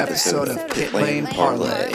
episode of Pit Lane Parlay.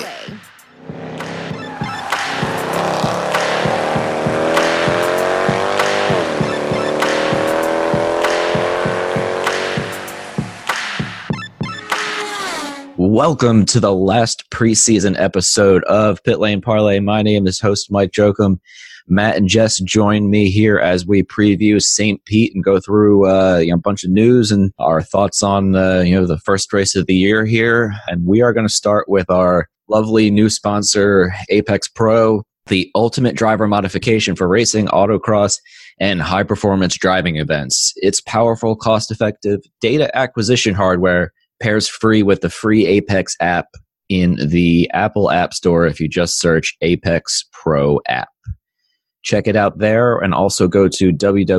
Welcome to the last preseason episode of Pit Lane Parlay. My name is host Mike Jokum. Matt and Jess join me here as we preview St. Pete and go through a bunch of news and our thoughts on the first race of the year here. And we are going to start with our lovely new sponsor, Apex Pro, the ultimate driver modification for racing, autocross, and high-performance driving events. It's powerful, cost-effective data acquisition hardware pairs free with the free Apex app in the Apple App Store if you just search Apex Pro app. Check it out there and also go to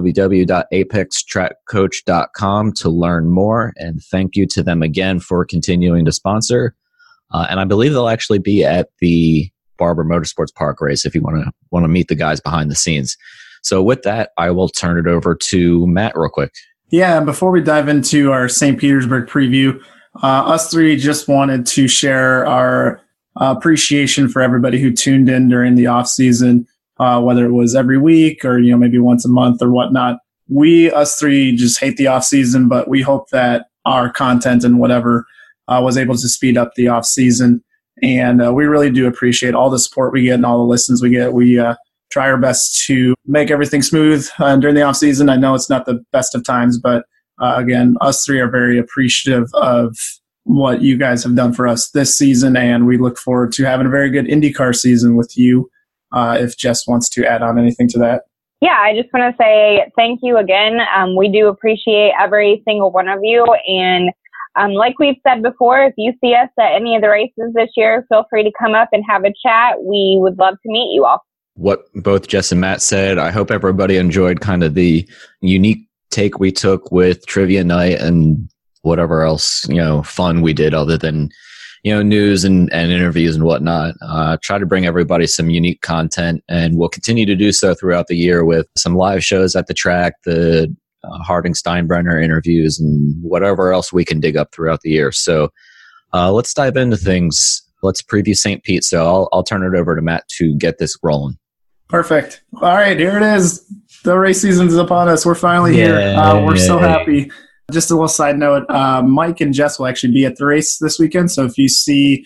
www.apextrackcoach.com to learn more. And thank you to them again for continuing to sponsor. And I believe they'll actually be at the Barber Motorsports Park race if you want to meet the guys behind the scenes. So with that, I will turn it over to Matt real quick. Yeah, and before we dive into our St. Petersburg preview, us three just wanted to share our appreciation for everybody who tuned in during the off season. Whether it was every week or, maybe once a month or whatnot. Us three just hate the off season, but we hope that our content and whatever was able to speed up the off season. And we really do appreciate all the support we get and all the listens we get. We try our best to make everything smooth during the off season. I know it's not the best of times, but again, us three are very appreciative of what you guys have done for us this season. And we look forward to having a very good IndyCar season with you. If Jess wants to add on anything to that. Yeah, I just want to say thank you again. We do appreciate every single one of you. And like we've said before, if you see us at any of the races this year, feel free to come up and have a chat. We would love to meet you all. What both Jess and Matt said, I hope everybody enjoyed kind of the unique take we took with trivia night and whatever else, fun we did other than news and interviews and whatnot. Try to bring everybody some unique content, and we'll continue to do so throughout the year with some live shows at the track, the Harding Steinbrenner interviews, and whatever else we can dig up throughout the year. So let's dive into things. Let's preview St. Pete. So I'll turn it over to Matt to get this rolling. Perfect. All right, here it is. The race season is upon us. We're finally here. We're so happy. Just a little side note, Mike and Jess will actually be at the race this weekend. So if you see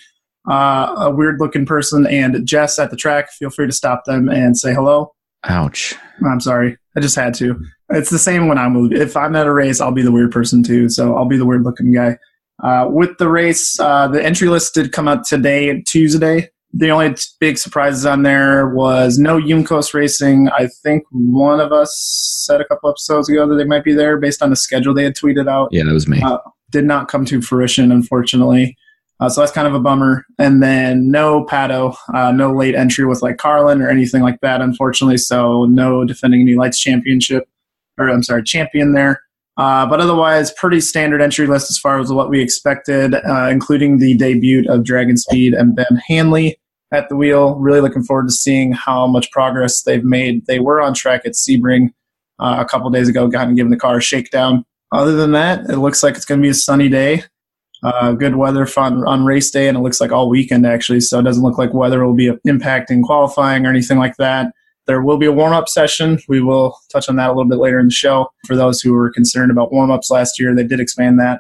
a weird-looking person and Jess at the track, feel free to stop them and say hello. Ouch. I'm sorry. I just had to. It's the same when if I'm at a race, I'll be the weird person too. So I'll be the weird-looking guy. With the race, the entry list did come out today, Tuesday. The only big surprises on there was no Yumkos racing. I think one of us said a couple episodes ago that they might be there based on the schedule they had tweeted out. Yeah, that was me. Did not come to fruition, unfortunately. So that's kind of a bummer. And then no Pato, no late entry with like Carlin or anything like that, unfortunately. So no defending New Lights champion there. But otherwise, pretty standard entry list as far as what we expected, including the debut of Dragon Speed and Ben Hanley at the wheel. Really looking forward to seeing how much progress they've made. They were on track at Sebring a couple days ago, gotten given the car a shakedown. Other than that, it looks like it's going to be a sunny day. Good weather fun on race day, and it looks like all weekend actually, so it doesn't look like weather will be impacting qualifying or anything like that. There will be a warm-up session. We will touch on that a little bit later in the show. For those who were concerned about warm-ups last year, they did expand that.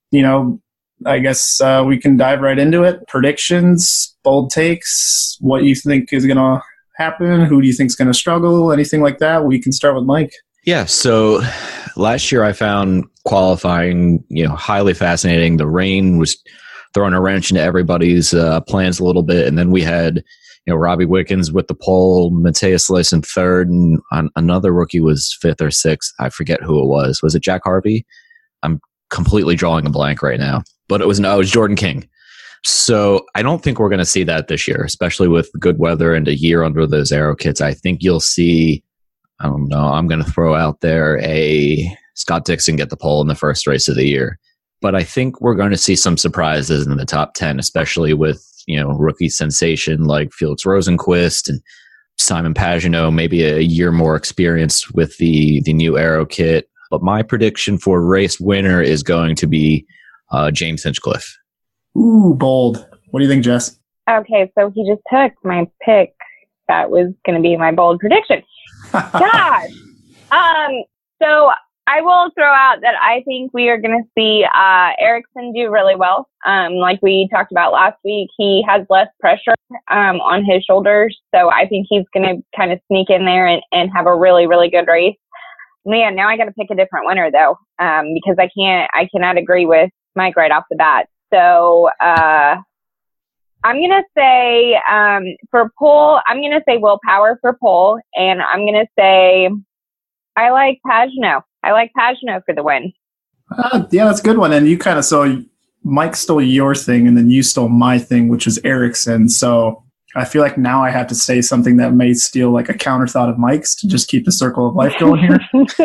I guess we can dive right into it. Predictions, bold takes, what you think is going to happen, who do you think is going to struggle, anything like that. We can start with Mike. Yeah, so last year I found qualifying, highly fascinating. The rain was throwing a wrench into everybody's plans a little bit, and then we had Robbie Wickens with the pole, Mateus Liss in third, and another rookie was fifth or sixth. I forget who it was. Was it Jack Harvey? I'm completely drawing a blank right now, but it was Jordan King. So I don't think we're going to see that this year, especially with good weather and a year under those aero kits. I think you'll see, I don't know, I'm going to throw out there a Scott Dixon get the pole in the first race of the year. But I think we're going to see some surprises in the top 10, especially with, rookie sensation like Felix Rosenqvist and Simon Pagenaud, maybe a year more experienced with the new aero kit. But my prediction for race winner is going to be James Hinchcliffe. Ooh, bold. What do you think, Jess? Okay, so he just took my pick. That was going to be my bold prediction. Gosh. So I will throw out that I think we are going to see Ericsson do really well. Like we talked about last week, he has less pressure on his shoulders. So I think he's going to kind of sneak in there and have a really, really good race. Man, now I got to pick a different winner though, because I cannot agree with Mike right off the bat. So I'm going to say for Pole, I'm going to say Willpower for Pole, and I'm going to say I like Pagenaud. I like Pagenaud for the win. Yeah, that's a good one. And you kind of, so Mike stole your thing and then you stole my thing, which was Ericsson. So I feel like now I have to say something that may steal like a counter thought of Mike's to just keep the circle of life going here.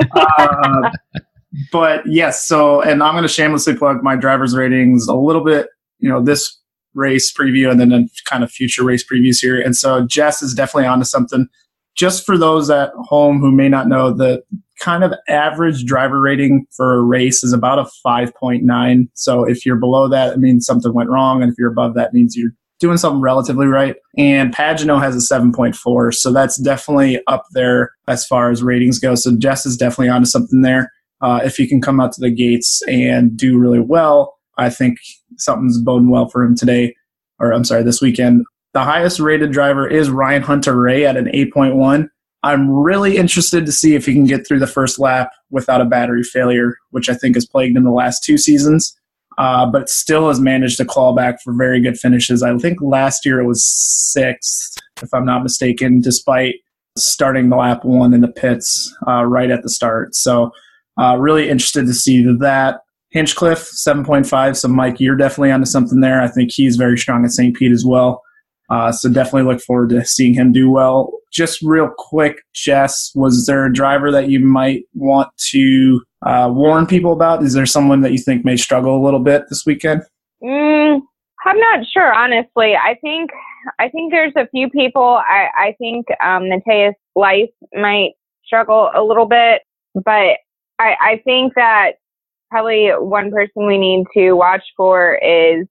But yes, so, and I'm going to shamelessly plug my driver's ratings a little bit, this race preview and then a kind of future race previews here. And so Jess is definitely onto something. Just for those at home who may not know, the kind of average driver rating for a race is about a 5.9. So if you're below that, it means something went wrong. And if you're above that, it means you're doing something relatively right. And Pagenaud has a 7.4. So that's definitely up there as far as ratings go. So Jess is definitely onto something there. If he can come out to the gates and do really well, I think something's boding well for him this weekend. The highest rated driver is Ryan Hunter-Reay at an 8.1. I'm really interested to see if he can get through the first lap without a battery failure, which I think has plagued him the last 2 seasons, but still has managed to claw back for very good finishes. I think last year it was 6th, if I'm not mistaken, despite starting the lap 1 in the pits right at the start. So really interested to see that. Hinchcliffe, 7.5. So, Mike, you're definitely onto something there. I think he's very strong at St. Pete as well. So definitely look forward to seeing him do well. Just real quick, Jess, was there a driver that you might want to warn people about? Is there someone that you think may struggle a little bit this weekend? I'm not sure, honestly. I think there's a few people. I think Matthias Leis might struggle a little bit, but I think that probably one person we need to watch for is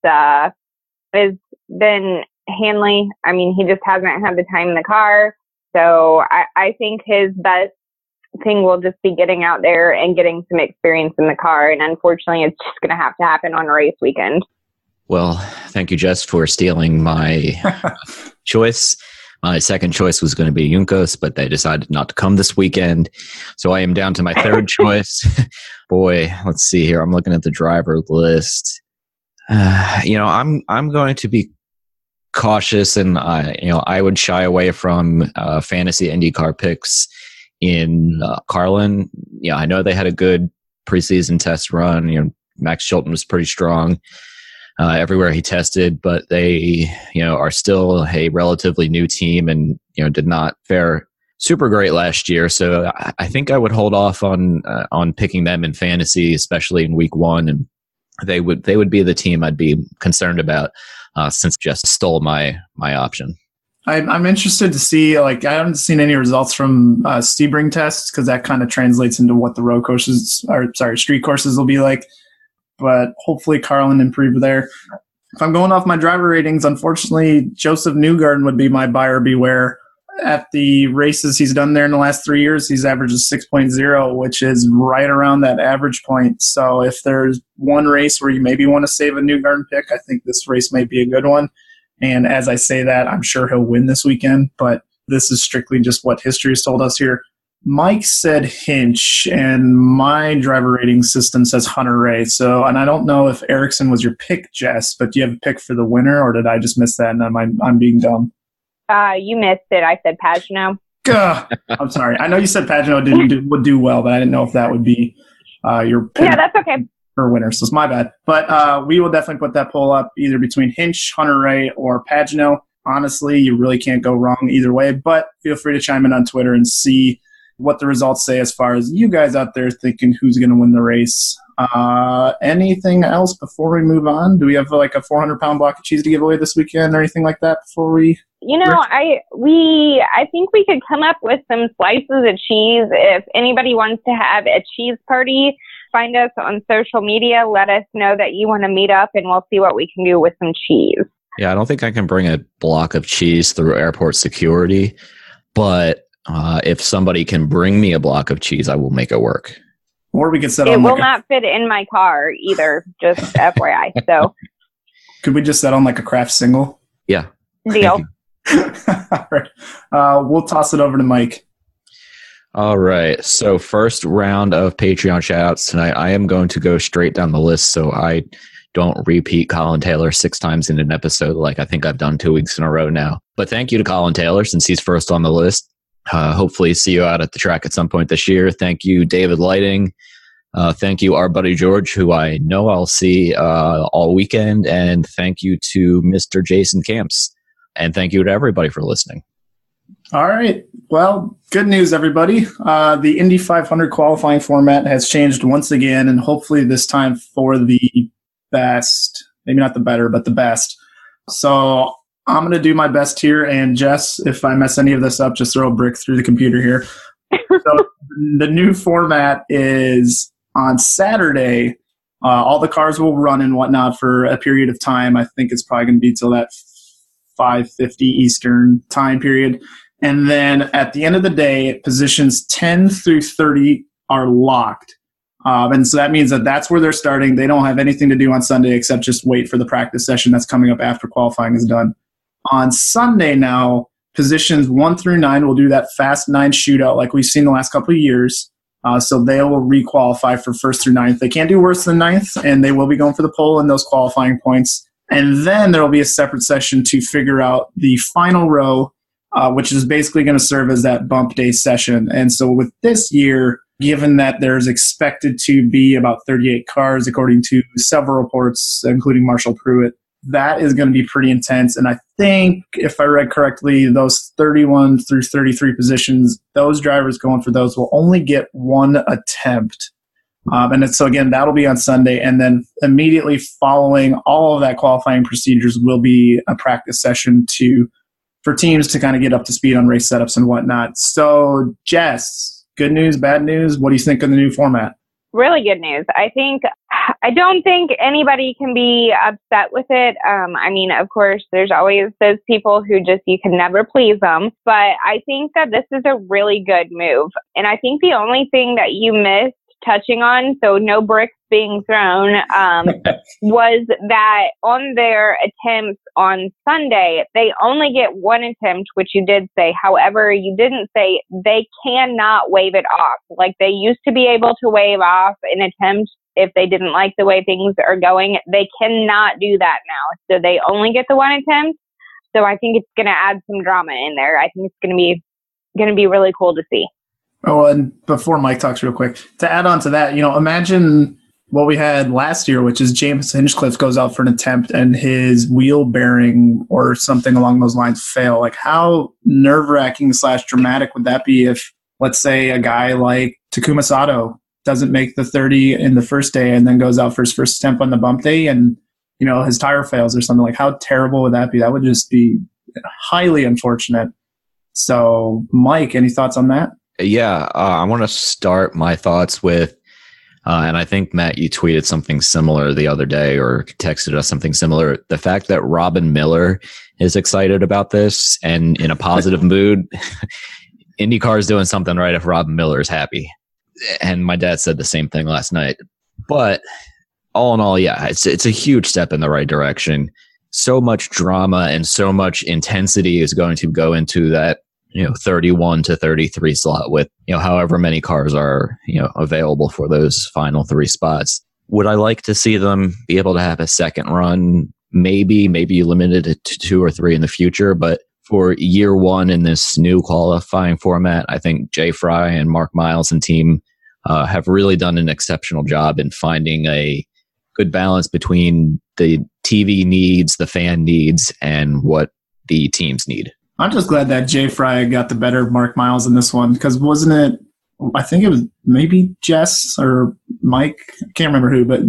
Ben Hanley. I mean, he just hasn't had the time in the car. So I think his best thing will just be getting out there and getting some experience in the car. And unfortunately, it's just going to have to happen on a race weekend. Well, thank you, Jess, for stealing my choice. My second choice was going to be Juncos, but they decided not to come this weekend. So I am down to my third choice. Boy, let's see here. I'm looking at the driver list. I'm going to be cautious, and I would shy away from fantasy IndyCar picks in Carlin. I know they had a good preseason test run. Max Chilton was pretty strong everywhere he tested, but they are still a relatively new team and did not fare super great last year. So I think I would hold off on picking them in fantasy, especially in week 1, and they would be the team I'd be concerned about. Since Jess stole my option. I'm interested to see, I haven't seen any results from Sebring tests because that kind of translates into what the road courses, street courses will be like. But hopefully Carlin improved there. If I'm going off my driver ratings, unfortunately, Joseph Newgarden would be my buyer beware. At the races he's done there in the last 3 years, he's averaged a 6.0, which is right around that average point. So if there's one race where you maybe want to save a Newgarden pick, I think this race might be a good one. And as I say that, I'm sure he'll win this weekend, but this is strictly just what history has told us here. Mike said Hinch, and my driver rating system says Hunter-Reay. So, and I don't know if Ericsson was your pick, Jess, but do you have a pick for the winner, or did I just miss that and I'm being dumb? You missed it. I said Pagenaud. I'm sorry. I know you said Pagenaud would do well, but I didn't know if that would be your pick. Yeah, that's okay. For winner, so it's my bad. But we will definitely put that poll up either between Hinch, Hunter-Reay, or Pagenaud. Honestly, you really can't go wrong either way, but feel free to chime in on Twitter and see what the results say as far as you guys out there thinking who's going to win the race. Anything else before we move on? Do we have a 400-pound block of cheese to give away this weekend or anything like that before we... I think we could come up with some slices of cheese if anybody wants to have a cheese party find us on social media. Let us know that you want to meet up, and we'll see what we can do with some cheese. Yeah, I don't think I can bring a block of cheese through airport security, but if somebody can bring me a block of cheese, I will make it work. Or we could set it on. Will not fit in my car either. Just FYI. So, could we just set on like a craft single? Yeah. Deal. All right. We'll toss it over to Mike. All right. So first round of Patreon shoutouts tonight. I am going to go straight down the list so I don't repeat Colin Taylor 6 times in an episode like I think I've done 2 weeks in a row now. But thank you to Colin Taylor since he's first on the list. Hopefully see you out at the track at some point this year. Thank you, David Lighting. Thank you, our buddy George, who I know I'll see all weekend. And thank you to Mr. Jason Camps. And thank you to everybody for listening. All right. Well, good news, everybody. The Indy 500 qualifying format has changed once again, and hopefully this time for the best. Maybe not the better, but the best. So I'm going to do my best here, and Jess, if I mess any of this up, just throw a brick through the computer here. So the new format is on Saturday. All the cars will run and whatnot for a period of time. I think it's probably going to be till that 5:50 Eastern time period. And then at the end of the day, positions 10 through 30 are locked. And so that means that that's where they're starting. They don't have anything to do on Sunday except just wait for the practice session that's coming up after qualifying is done. On Sunday now, positions 1 through 9 will do that fast 9 shootout like we've seen the last couple of years. So they will re-qualify for 1st through 9th. They can't do worse than 9th, and they will be going for the pole in those qualifying points. And then there will be a separate session to figure out the final row, which is basically going to serve as that bump day session. And so with this year, given that there's expected to be about 38 cars, according to several reports, including Marshall Pruitt, that is going to be pretty intense. And I think, if I read correctly, those 31 through 33 positions, those drivers going for those will only get 1 attempt. So again, that'll be on Sunday. And then immediately following all of that qualifying procedures will be a practice session for teams to kind of get up to speed on race setups and whatnot. So, Jess, good news, bad news? What do you think of the new format? Really good news. I don't think anybody can be upset with it. I mean, of course, there's always those people who you can never please them. But I think that this is a really good move. And I think the only thing that you missed touching on, so no bricks being thrown, was that on their attempts on Sunday, they only get 1 attempt, which you did say. However, you didn't say they cannot wave it off. Like they used to be able to wave off an attempt if they didn't like the way things are going. They cannot do that now. So they only get the 1 attempt. So I think it's going to add some drama in there. I think it's going to be really cool to see. Oh, and before Mike talks real quick, to add on to that, imagine what we had last year, which is James Hinchcliffe goes out for an attempt and his wheel bearing or something along those lines fail. Like how nerve-wracking / dramatic would that be if, let's say, a guy like Takuma Sato doesn't make the 30 in the first day and then goes out for his first attempt on the bump day and, his tire fails or something. Like how terrible would that be? That would just be highly unfortunate. So, Mike, any thoughts on that? Yeah, I want to start my thoughts with, and I think, Matt, you tweeted something similar the other day or texted us something similar. The fact that Robin Miller is excited about this and in a positive mood. IndyCar is doing something right if Robin Miller is happy. And my dad said the same thing last night. But all in all, yeah, it's a huge step in the right direction. So much drama and so much intensity is going to go into that 31 to 33 slot with, however many cars are, available for those final 3 spots. Would I like to see them be able to have a second run? Maybe limited it to 2 or 3 in the future. But for year 1 in this new qualifying format, I think Jay Fry and Mark Miles and team have really done an exceptional job in finding a good balance between the TV needs, the fan needs, and what the teams need. I'm just glad that Jay Fry got the better of Mark Miles in this one, because wasn't it, I think it was maybe Jess or Mike, I can't remember who, but,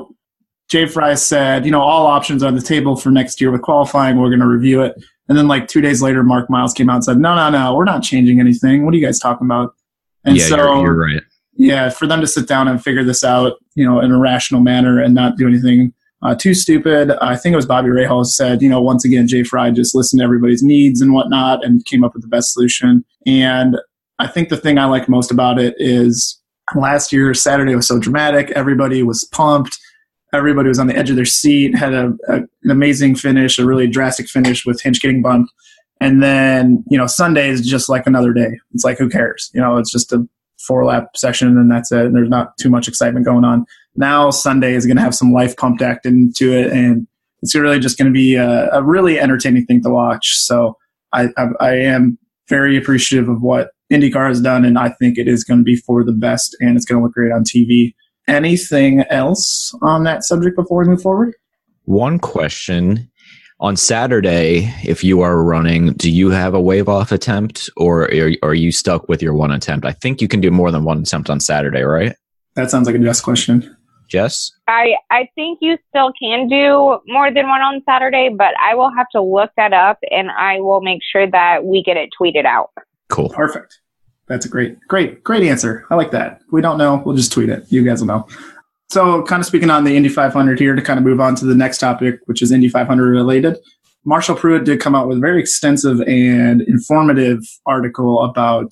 Jay Fry said, all options are on the table for next year with qualifying. We're going to review it. And then 2 days later, Mark Miles came out and said, no, we're not changing anything. What are you guys talking about? And yeah, so you're right. Yeah, for them to sit down and figure this out, in a rational manner and not do anything too stupid. I think it was Bobby Rahal said, once again, Jay Fry just listened to everybody's needs and whatnot and came up with the best solution. And I think the thing I like most about it is last year, Saturday was so dramatic. Everybody was pumped. Everybody was on the edge of their seat, had an amazing finish, a really drastic finish with Hinch getting bumped. And then, Sunday is just like another day. It's like, who cares? It's just a 4-lap section and that's it. And there's not too much excitement going on. Now Sunday is going to have some life pumped act into it, and it's really just going to be a really entertaining thing to watch. So I am very appreciative of what IndyCar has done, and I think it is going to be for the best, and it's going to look great on TV. Anything else on that subject before we move forward? One question. On Saturday, if you are running, do you have a wave-off attempt, or are you stuck with your one attempt? I think you can do more than one attempt on Saturday, right? That sounds like a Jess question. Jess? I think you still can do more than one on Saturday, but I will have to look that up, and I will make sure that we get it tweeted out. Cool. Perfect. That's a great answer. I like that. If we don't know, we'll just tweet it. You guys will know. So kind of speaking on the Indy 500 here to kind of move on to the next topic, which is Indy 500 related. Marshall Pruett did come out with a very extensive and informative article about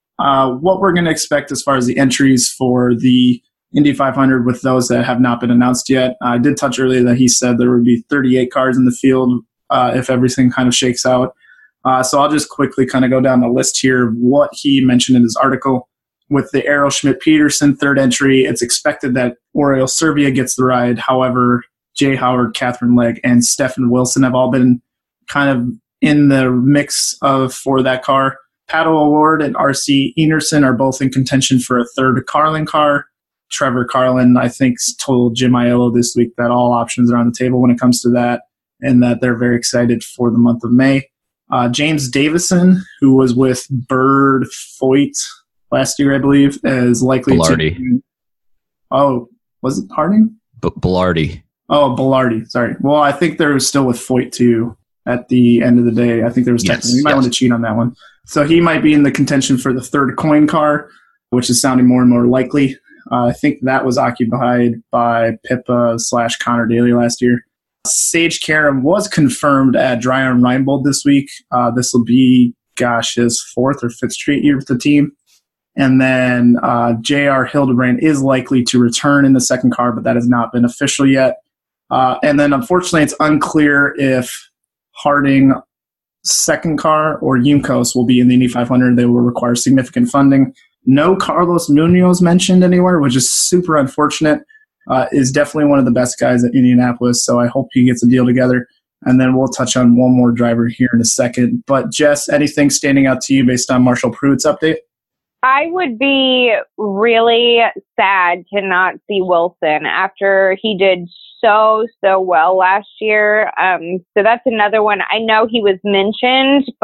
what we're going to expect as far as the entries for the Indy 500 with those that have not been announced yet. I did touch earlier that he said there would be 38 cars in the field if everything kind of shakes out. So I'll just quickly kind of go down the list here of what he mentioned in his article. With the Errol Schmidt-Peterson third entry, it's expected that Oriol Servia gets the ride. However, Jay Howard, Catherine Legg, and Stefan Wilson have all been kind of in the mix for that car. Pato O'Ward and R.C. Enerson are both in contention for a third Carlin car. Trevor Carlin, I think, told Jim Aiello this week that all options are on the table when it comes to that, and that they're very excited for the month of May. James Davison, who was with Bird Foyt last year, I believe, is likely to. Oh, was it Harding? Belardi. Oh, Belardi. Sorry. Well, I think there was still with Foyt too at the end of the day. I think there was technically. You might want to cheat on that one. So he might be in the contention for the third coin car, which is sounding more and more likely. I think that was occupied by Pippa / Connor Daly last year. Sage Karam was confirmed at Dreyer Reinbold this week. This will be, his 4th or 5th straight year with the team. And then J.R. Hildebrand is likely to return in the second car, but that has not been official yet. And then, unfortunately, it's unclear if Harding second car or Juncos will be in the Indy 500. They will require significant funding. No Carlos Munoz mentioned anywhere, which is super unfortunate. Is definitely one of the best guys at Indianapolis, so I hope he gets a deal together. And then we'll touch on one more driver here in a second. But, Jess, anything standing out to you based on Marshall Pruett's update? I would be really sad to not see Wilson after he did so well last year. So that's another one. I know he was mentioned, but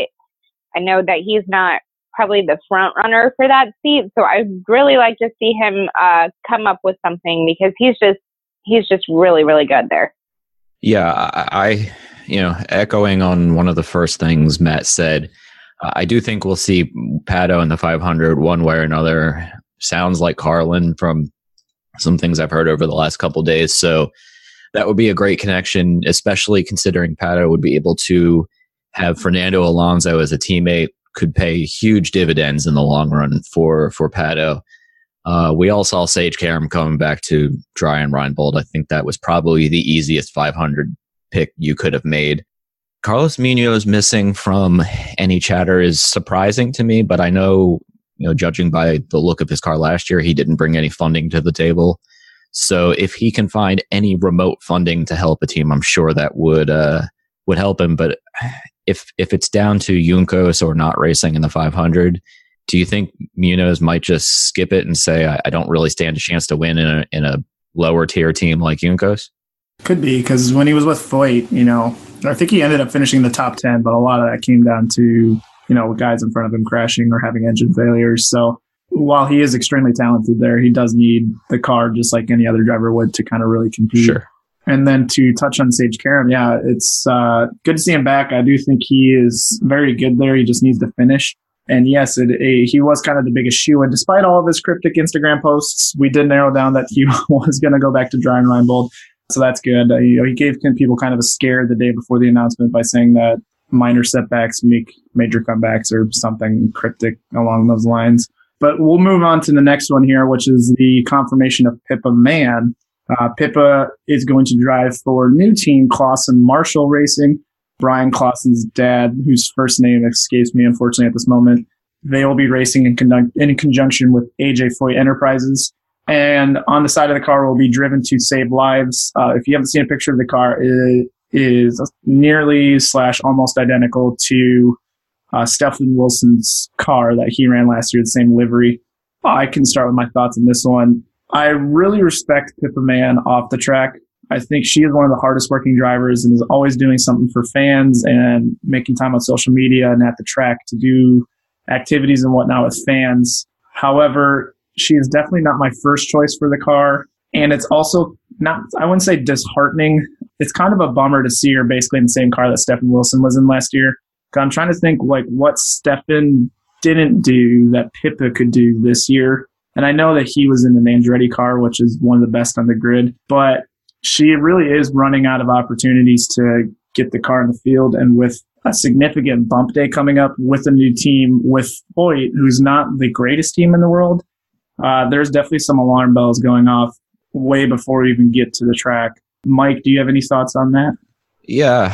I know that he's not probably the front runner for that seat. So I'd really like to see him come up with something because he's just really, really good there. Yeah, I echoing on one of the first things Matt said, I do think we'll see Pato in the 500 one way or another. Sounds like Carlin from some things I've heard over the last couple of days. So that would be a great connection, especially considering Pato would be able to have Fernando Alonso as a teammate, could pay huge dividends in the long run for Pato. We all saw Sage Karam coming back to Dreyer Reinbold. I think that was probably the easiest 500 pick you could have made. Carlos Munoz missing from any chatter is surprising to me, but I know, judging by the look of his car last year, he didn't bring any funding to the table. So if he can find any remote funding to help a team, I'm sure that would help him. But if it's down to Juncos or not racing in the 500, do you think Munoz might just skip it and say, I don't really stand a chance to win in a lower tier team like Juncos? Could be, because when he was with Foyt, I think he ended up finishing the top 10, but a lot of that came down to, guys in front of him crashing or having engine failures. So while he is extremely talented there, he does need the car just like any other driver would to kind of really compete. Sure. And then to touch on Sage Karam, it's good to see him back. I do think he is very good there. He just needs to finish. And yes, he was kind of the biggest shoe. And despite all of his cryptic Instagram posts, we did narrow down that he was going to go back to Dreyer and Reinbold. So that's good. He gave people kind of a scare the day before the announcement by saying that minor setbacks make major comebacks or something cryptic along those lines. But we'll move on to the next one here, which is the confirmation of Pippa Mann. Pippa is going to drive for new team Clausen Marshall Racing. Brian Clausen's dad, whose first name escapes me unfortunately at this moment. They will be racing in conjunction with AJ Foyt Enterprises. And on the side of the car will be driven to save lives. If you haven't seen a picture of the car, it is nearly / almost identical to Stefan Wilson's car that he ran last year, the same livery. I can start with my thoughts on this one. I really respect Pippa Mann off the track. I think she is one of the hardest working drivers and is always doing something for fans and making time on social media and at the track to do activities and whatnot with fans. However, she is definitely not my first choice for the car. And it's also not, I wouldn't say disheartening. It's kind of a bummer to see her basically in the same car that Stefan Wilson was in last year. I'm trying to think like what Stefan didn't do that Pippa could do this year. And I know that he was in the Andretti car, which is one of the best on the grid, but she really is running out of opportunities to get the car in the field. And with a significant bump day coming up with a new team with Foyt, who's not the greatest team in the world, there's definitely some alarm bells going off way before we even get to the track. Mike, do you have any thoughts on that? Yeah.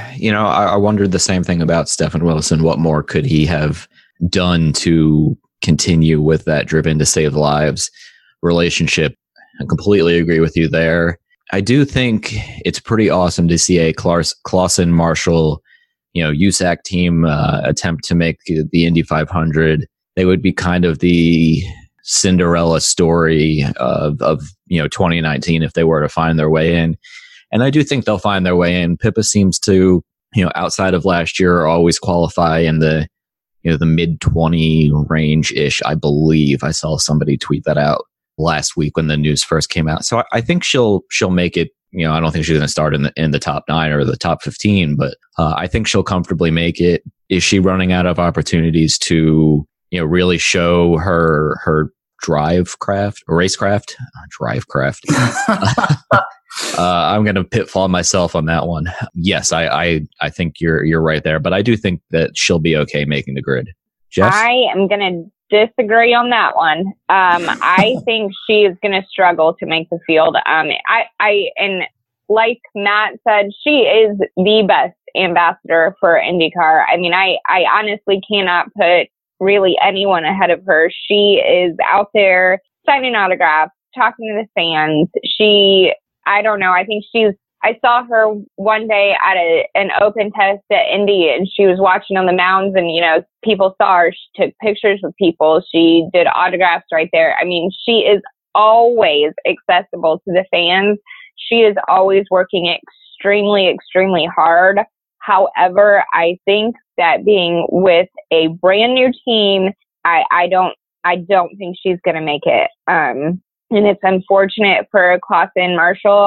I wondered the same thing about Stefan Wilson. What more could he have done to continue with that driven to save lives relationship? I completely agree with you there. I do think it's pretty awesome to see a Clausen Marshall, USAC team attempt to make the Indy 500. They would be kind of the Cinderella story of 2019 if they were to find their way in. And I do think they'll find their way in. Pippa seems to, outside of last year, always qualify in the mid 20 range ish. I believe I saw somebody tweet that out last week when the news first came out. So I think she'll make it. I don't think she's going to start in the top 9 or the top 15, but I think she'll comfortably make it. Is she running out of opportunities to really show her racecraft? I'm going to pitfall myself on that one. Yes, I think you're right there, but I do think that she'll be okay making the grid. Jess? I am going to disagree on that one. I think she is going to struggle to make the field. And like Matt said, she is the best ambassador for IndyCar. I mean, I honestly cannot put really anyone ahead of her. She is out there signing autographs, talking to the fans. I don't know. I think I saw her one day at an open test at Indy, and she was watching on the mounds, and, people saw her. She took pictures with people. She did autographs right there. I mean, she is always accessible to the fans. She is always working extremely, extremely hard. However, I think that being with a brand new team, I don't think she's going to make it. And it's unfortunate for Clausen Marshall.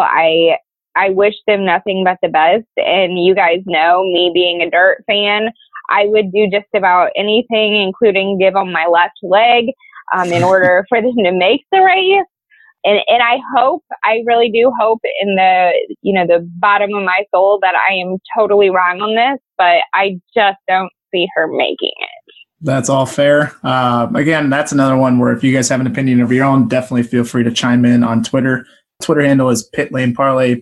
I wish them nothing but the best. And you guys know, me being a dirt fan, I would do just about anything, including give them my left leg, in order for them to make the race. And I really do hope in the bottom of my soul that I am totally wrong on this, but I just don't see her making it. That's all fair. Again, that's another one where if you guys have an opinion of your own, definitely feel free to chime in on Twitter. Twitter handle is Pit Lane Parlay,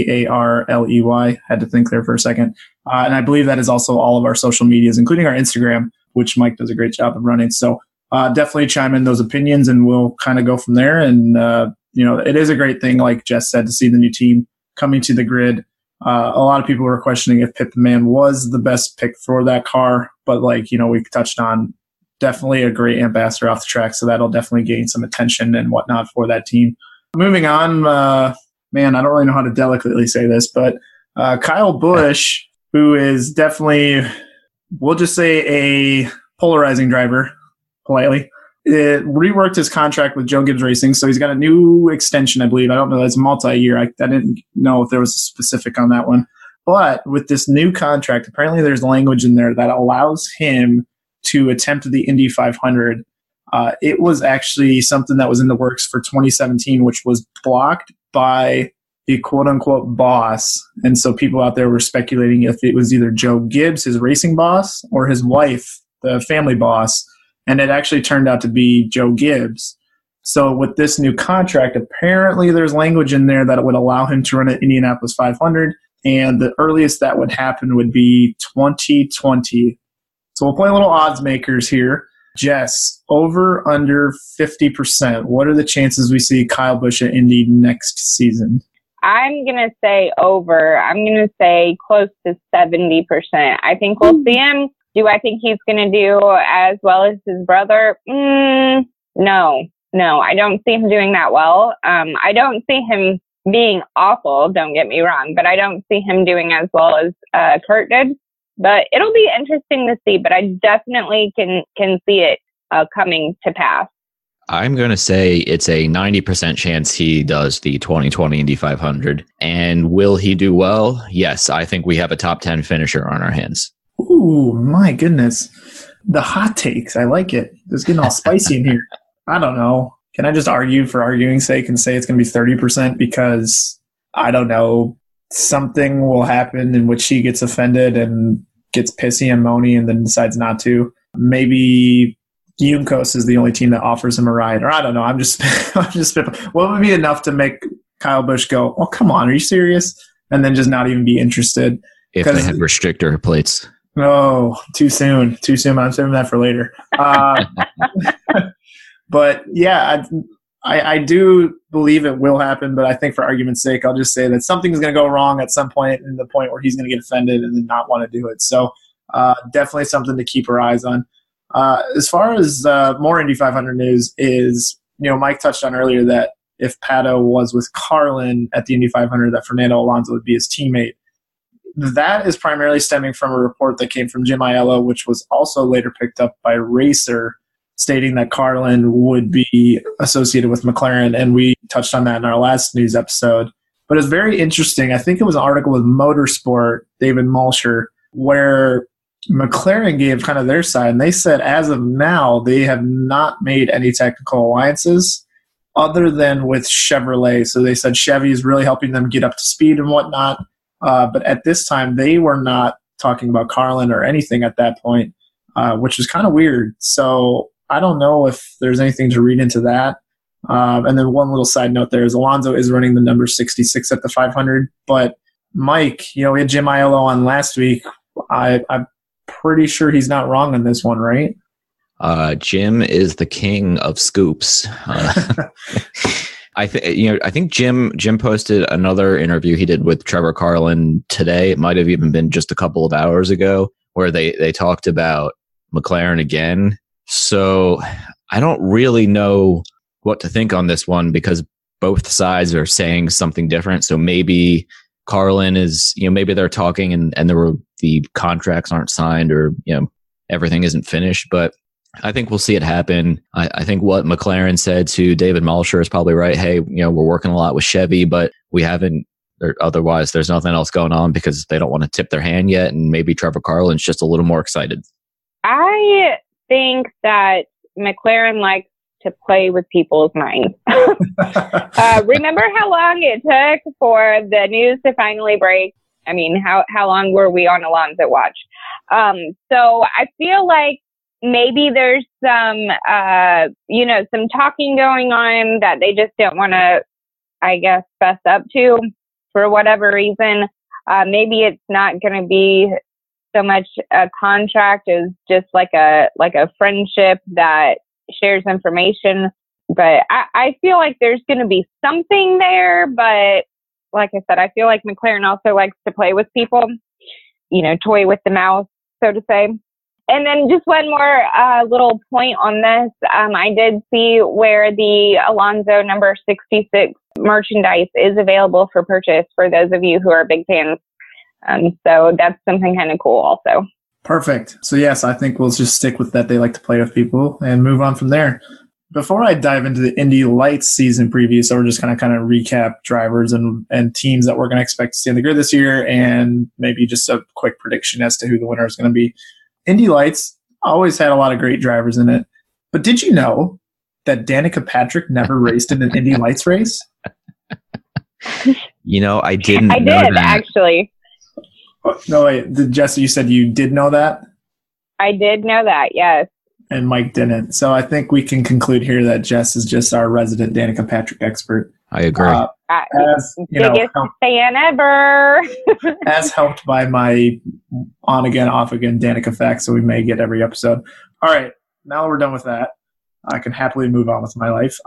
Parley. Had to think there for a second. And I believe that is also all of our social medias, including our Instagram, which Mike does a great job of running. So definitely chime in those opinions and we'll kind of go from there. And, it is a great thing, like Jess said, to see the new team coming to the grid. A lot of people were questioning if Pippa Mann was the best pick for that car, but we touched on, definitely a great ambassador off the track. So that'll definitely gain some attention and whatnot for that team. Moving on, I don't really know how to delicately say this, but Kyle Busch, who is definitely, we'll just say a polarizing driver, politely, reworked his contract with Joe Gibbs Racing. So he's got a new extension, I believe. I don't know. It's multi-year. I didn't know if there was a specific on that one. But with this new contract, apparently there's language in there that allows him to attempt the Indy 500. It was actually something that was in the works for 2017, which was blocked by the quote-unquote boss. And so people out there were speculating if it was either Joe Gibbs, his racing boss, or his wife, the family boss. And it actually turned out to be Joe Gibbs. So with this new contract, apparently there's language in there that would allow him to run an Indianapolis 500. And the earliest that would happen would be 2020. So we'll play a little odds makers here. Jess, over under 50%. What are the chances we see Kyle Busch at Indy next season? I'm going to say over. I'm going to say close to 70%. I think we'll see him. Do I think he's going to do as well as his brother? No, I don't see him doing that well. I don't see him being awful, don't get me wrong, but I don't see him doing as well as Kurt did. But it'll be interesting to see, but I definitely can see it coming to pass. I'm going to say it's a 90% chance he does the 2020 Indy 500. And will he do well? Yes, I think we have a top 10 finisher on our hands. Ooh, my goodness. The hot takes. I like it. It's getting all spicy in here. I don't know. Can I just argue for arguing's sake and say it's going to be 30% because, I don't know, something will happen in which he gets offended and gets pissy and moany and then decides not to. Maybe Juncos is the only team that offers him a ride. Or I don't know. I'm just what would be enough to make Kyle Busch go, oh, come on, are you serious? And then just not even be interested. If they had restrictor plates. Oh, too soon. I'm saving that for later. But yeah, I do believe it will happen, but I think for argument's sake, I'll just say that something's going to go wrong at some point, in the point where he's going to get offended and then not want to do it. So definitely something to keep our eyes on. As far as more Indy 500 news is, Mike touched on earlier that if Pato was with Carlin at the Indy 500, that Fernando Alonso would be his teammate. That is primarily stemming from a report that came from Jim Aiello, which was also later picked up by Racer, stating that Carlin would be associated with McLaren, and we touched on that in our last news episode. But it's very interesting. I think it was an article with Motorsport, David Malsher, where McLaren gave kind of their side, and they said as of now, they have not made any technical alliances other than with Chevrolet. So they said Chevy is really helping them get up to speed and whatnot. But at this time, they were not talking about Carlin or anything at that point, which is kind of weird. So I don't know if there's anything to read into that. And then one little side note there is Alonso is running the number 66 at the 500. But Mike, we had Jim Aiello on last week. I'm pretty sure he's not wrong on this one, right? Jim is the king of scoops. I think Jim posted another interview he did with Trevor Carlin today. It might have even been just a couple of hours ago, where they talked about McLaren again. So I don't really know what to think on this one because both sides are saying something different. So maybe Carlin is, maybe they're talking and the contracts aren't signed or, everything isn't finished. But I think we'll see it happen. I think what McLaren said to David Malsher is probably right. Hey, we're working a lot with Chevy, but we haven't, or otherwise there's nothing else going on because they don't want to tip their hand yet. And maybe Trevor Carlin's just a little more excited. I think that McLaren likes to play with people's minds. Remember how long it took for the news to finally break? I mean, how long were we on Alonso watch? So I feel like maybe there's some, some talking going on that they just don't want to, I guess, fess up to for whatever reason. Maybe it's not going to be so much a contract as just like a friendship that shares information. But I feel like there's going to be something there. But like I said, I feel like McLaren also likes to play with people, toy with the mouse, so to say. And then just one more little point on this. I did see where the Alonso number 66 merchandise is available for purchase for those of you who are big fans. So that's something kind of cool also. Perfect. So yes, I think we'll just stick with that. They like to play with people and move on from there. Before I dive into the Indy Lights season preview, so we're just going to kind of recap drivers and teams that we're going to expect to see on the grid this year, and maybe just a quick prediction as to who the winner is going to be. Indy Lights, always had a lot of great drivers in it. But did you know that Danica Patrick never raced in an Indy Lights race? I didn't. I know did, that. actually. No, wait. Jesse, you said you did know that? I did know that, yes. And Mike didn't. So I think we can conclude here that Jess is just our resident Danica Patrick expert. I agree. As, Biggest fan ever. as helped by my on again, off again Danica facts, so we may get every episode. All right, now that we're done with that, I can happily move on with my life.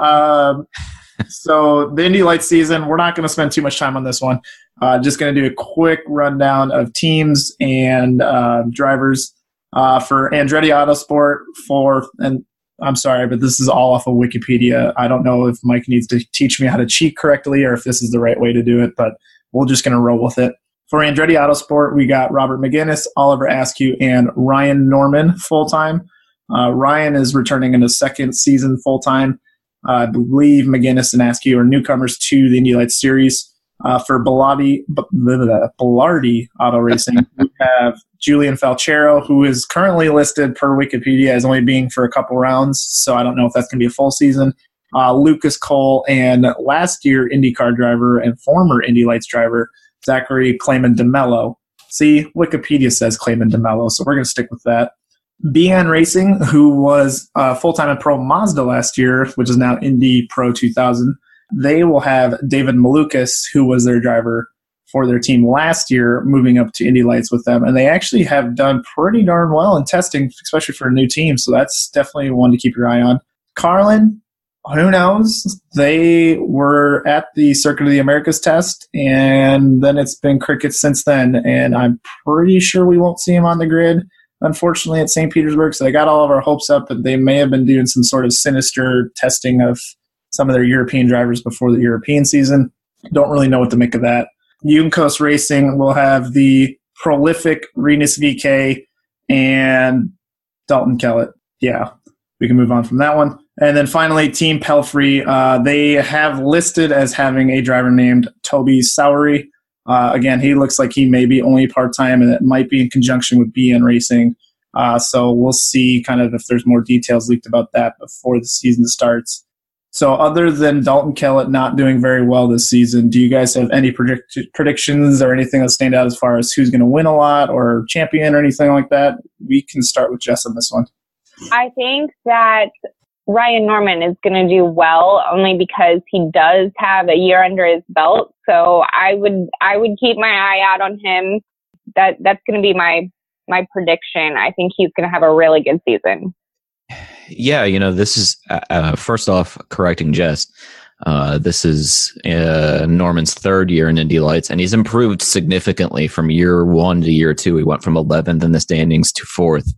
So the Indy Lights season, we're not going to spend too much time on this one. Just going to do a quick rundown of teams and drivers for Andretti Autosport. And I'm sorry, but this is all off of Wikipedia. I don't know if Mike needs to teach me how to cheat correctly or if this is the right way to do it, but we're just going to roll with it. For Andretti Autosport, we got Robert McGinnis, Oliver Askew, and Ryan Norman full-time. Ryan is returning in his second season full-time. I believe McGinnis and Askew are newcomers to the Indy Lights series. For Belardi Auto Racing, we have Julian Falchero, who is currently listed per Wikipedia as only being for a couple rounds, so I don't know if that's going to be a full season. Lucas Cole and last year IndyCar driver and former Indy Lights driver Zachary Clayman DeMello. See, Wikipedia says Clayman DeMello, so we're going to stick with that. BN Racing, who was full-time at Pro Mazda last year, which is now Indy Pro 2000, they will have David Malukas, who was their driver for their team last year, moving up to Indy Lights with them. And they actually have done pretty darn well in testing, especially for a new team. So that's definitely one to keep your eye on. Carlin, who knows? They were at the Circuit of the Americas test, and then it's been crickets since then. And I'm pretty sure we won't see him on the grid, unfortunately, at St. Petersburg. So they got all of our hopes up that they may have been doing some sort of sinister testing of some of their European drivers before the European season. Don't really know what to make of that. Juncos Racing will have the prolific Rinus VK and Dalton Kellett. Yeah, we can move on from that one. And then finally, Team Pelfrey. They have listed as having a driver named Toby Sowery. Again, he looks like he may be only part-time, and it might be in conjunction with BN Racing. So we'll see kind of if there's more details leaked about that before the season starts. So other than Dalton Kellett not doing very well this season, do you guys have any predictions or anything that stand out as far as who's going to win a lot or champion or anything like that? We can start with Jess on this one. I think that Ryan Norman is going to do well only because he does have a year under his belt. So I would keep my eye out on him. That's going to be my prediction. I think he's going to have a really good season. Yeah, this is, first off, correcting Jess, this is Norman's third year in Indy Lights, and he's improved significantly from year 1 to year 2. He went from 11th in the standings to 4th.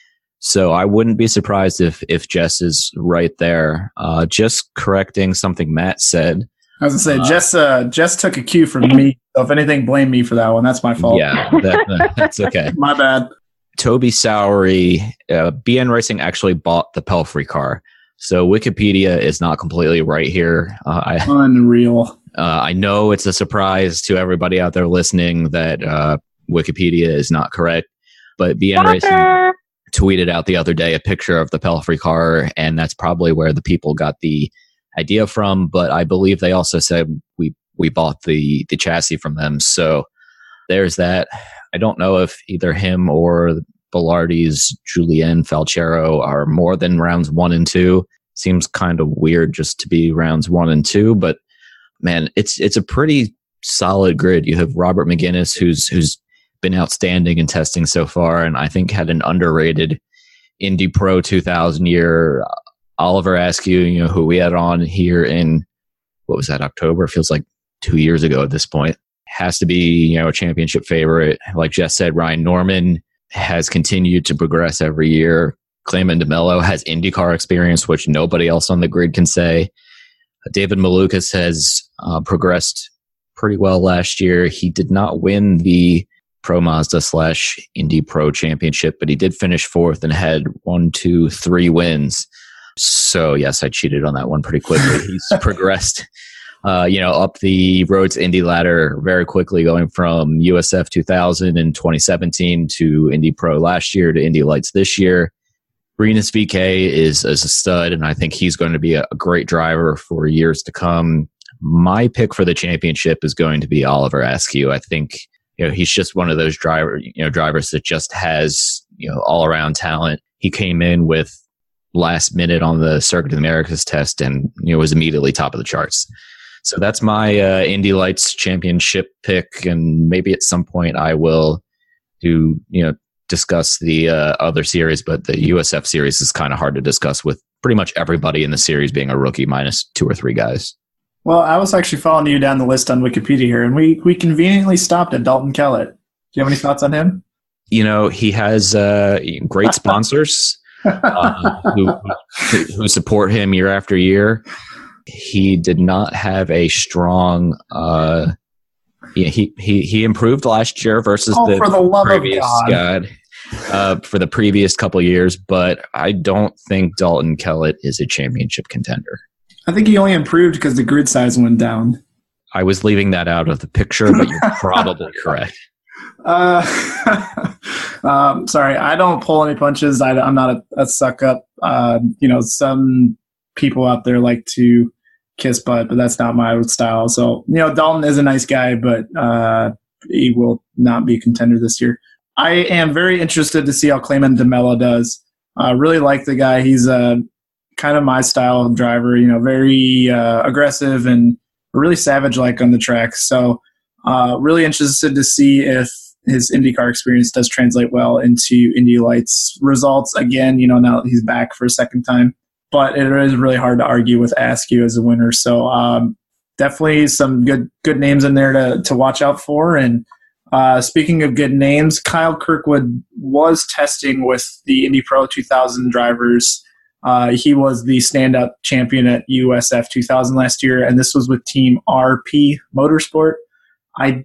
So I wouldn't be surprised if Jess is right there. Just correcting something Matt said. I was going to say, Jess took a cue from me, so if anything, blame me for that one. That's my fault. Yeah, that's okay. My bad. Toby Sowery, BN Racing actually bought the Pelfrey car. So Wikipedia is not completely right here. Unreal. I know it's a surprise to everybody out there listening that Wikipedia is not correct, but BN Racing tweeted out the other day a picture of the Pelfrey car, and that's probably where the people got the idea from. But I believe they also said we bought the chassis from them. So there's that. I don't know if either him or Belardi's Julian Falchero are more than rounds 1 and 2. Seems kind of weird just to be rounds 1 and 2, but man, it's a pretty solid grid. You have Robert McGinnis, who's been outstanding in testing so far, and I think had an underrated Indy Pro 2000 year. Oliver Askew, who we had on here in, what was that, October? It feels like 2 years ago at this point. Has to be, a championship favorite. Like Jess said, Ryan Norman has continued to progress every year. Clayman DeMello has IndyCar experience, which nobody else on the grid can say. David Malukas has progressed pretty well last year. He did not win the Pro Mazda / Indy Pro Championship, but he did finish 4th and had 1, 2, 3 wins. So yes, I cheated on that one pretty quickly. He's progressed up the Roads Indy ladder very quickly, going from USF 2000 in 2017 to Indy Pro last year to Indy Lights this year. Rinus VeeKay is a stud, and I think he's going to be a great driver for years to come. My pick for the championship is going to be Oliver Askew. I think he's just one of those drivers that just has all around talent. He came in with last minute on the Circuit of the Americas test and was immediately top of the charts. So that's my Indy Lights championship pick, and maybe at some point I will do discuss the other series, but the USF series is kind of hard to discuss with pretty much everybody in the series being a rookie minus 2 or 3 guys. Well, I was actually following you down the list on Wikipedia here, and we conveniently stopped at Dalton Kellett. Do you have any thoughts on him? He has great sponsors who support him year after year. He did not have a strong. He improved last year versus for the love previous of God. For the previous couple of years, but I don't think Dalton Kellett is a championship contender. I think he only improved because the grid size went down. I was leaving that out of the picture, but you're probably correct. Sorry, I don't pull any punches. I'm not a suck up. Some people out there like to kiss butt, but that's not my style. So, Dalton is a nice guy, but he will not be a contender this year. I am very interested to see how Clayman DeMello does. Really like the guy. He's kind of my style of driver, very aggressive and really savage-like on the track. So really interested to see if his IndyCar experience does translate well into Indy Lights results. Again, now that he's back for a second time. But it is really hard to argue with Askew as a winner. So definitely some good names in there to watch out for. And speaking of good names, Kyle Kirkwood was testing with the Indy Pro 2000 drivers. He was the stand-up champion at USF 2000 last year, and this was with Team RP Motorsport. I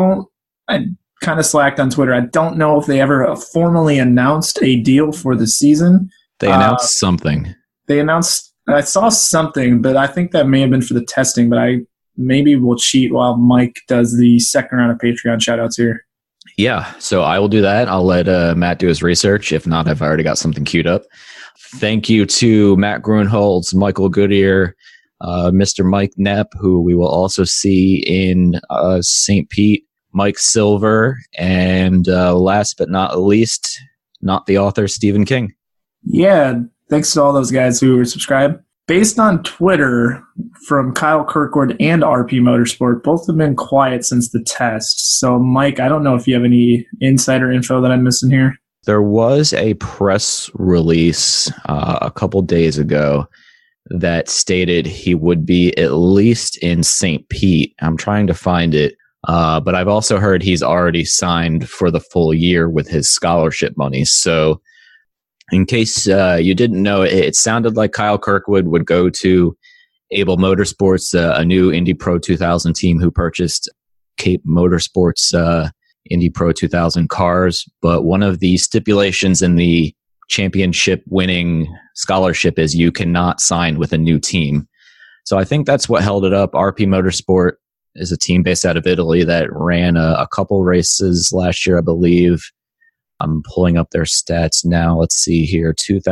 kind of slacked on Twitter. I don't know if they ever formally announced a deal for the season. They announced something. I saw something, but I think that may have been for the testing, but I maybe will cheat while Mike does the second round of Patreon shout-outs here. Yeah, so I will do that. I'll let Matt do his research. If not, I've already got something queued up. Thank you to Matt Grunholz, Michael Goodyear, Mr. Mike Knapp, who we will also see in St. Pete, Mike Silver, and last but not least, not the author, Stephen King. Yeah, thanks to all those guys who were subscribed. Based on Twitter from Kyle Kirkwood and RP Motorsport, both have been quiet since the test. So, Mike, I don't know if you have any insider info that I'm missing here. There was a press release a couple days ago that stated he would be at least in St. Pete. I'm trying to find it. But I've also heard he's already signed for the full year with his scholarship money. So in case you didn't know, it sounded like Kyle Kirkwood would go to Able Motorsports, a new Indy Pro 2000 team who purchased Cape Motorsports Indy Pro 2000 cars. But one of the stipulations in the championship winning scholarship is you cannot sign with a new team. So I think that's what held it up. RP Motorsport is a team based out of Italy that ran a couple races last year, I believe. I'm pulling up their stats now. Let's see here.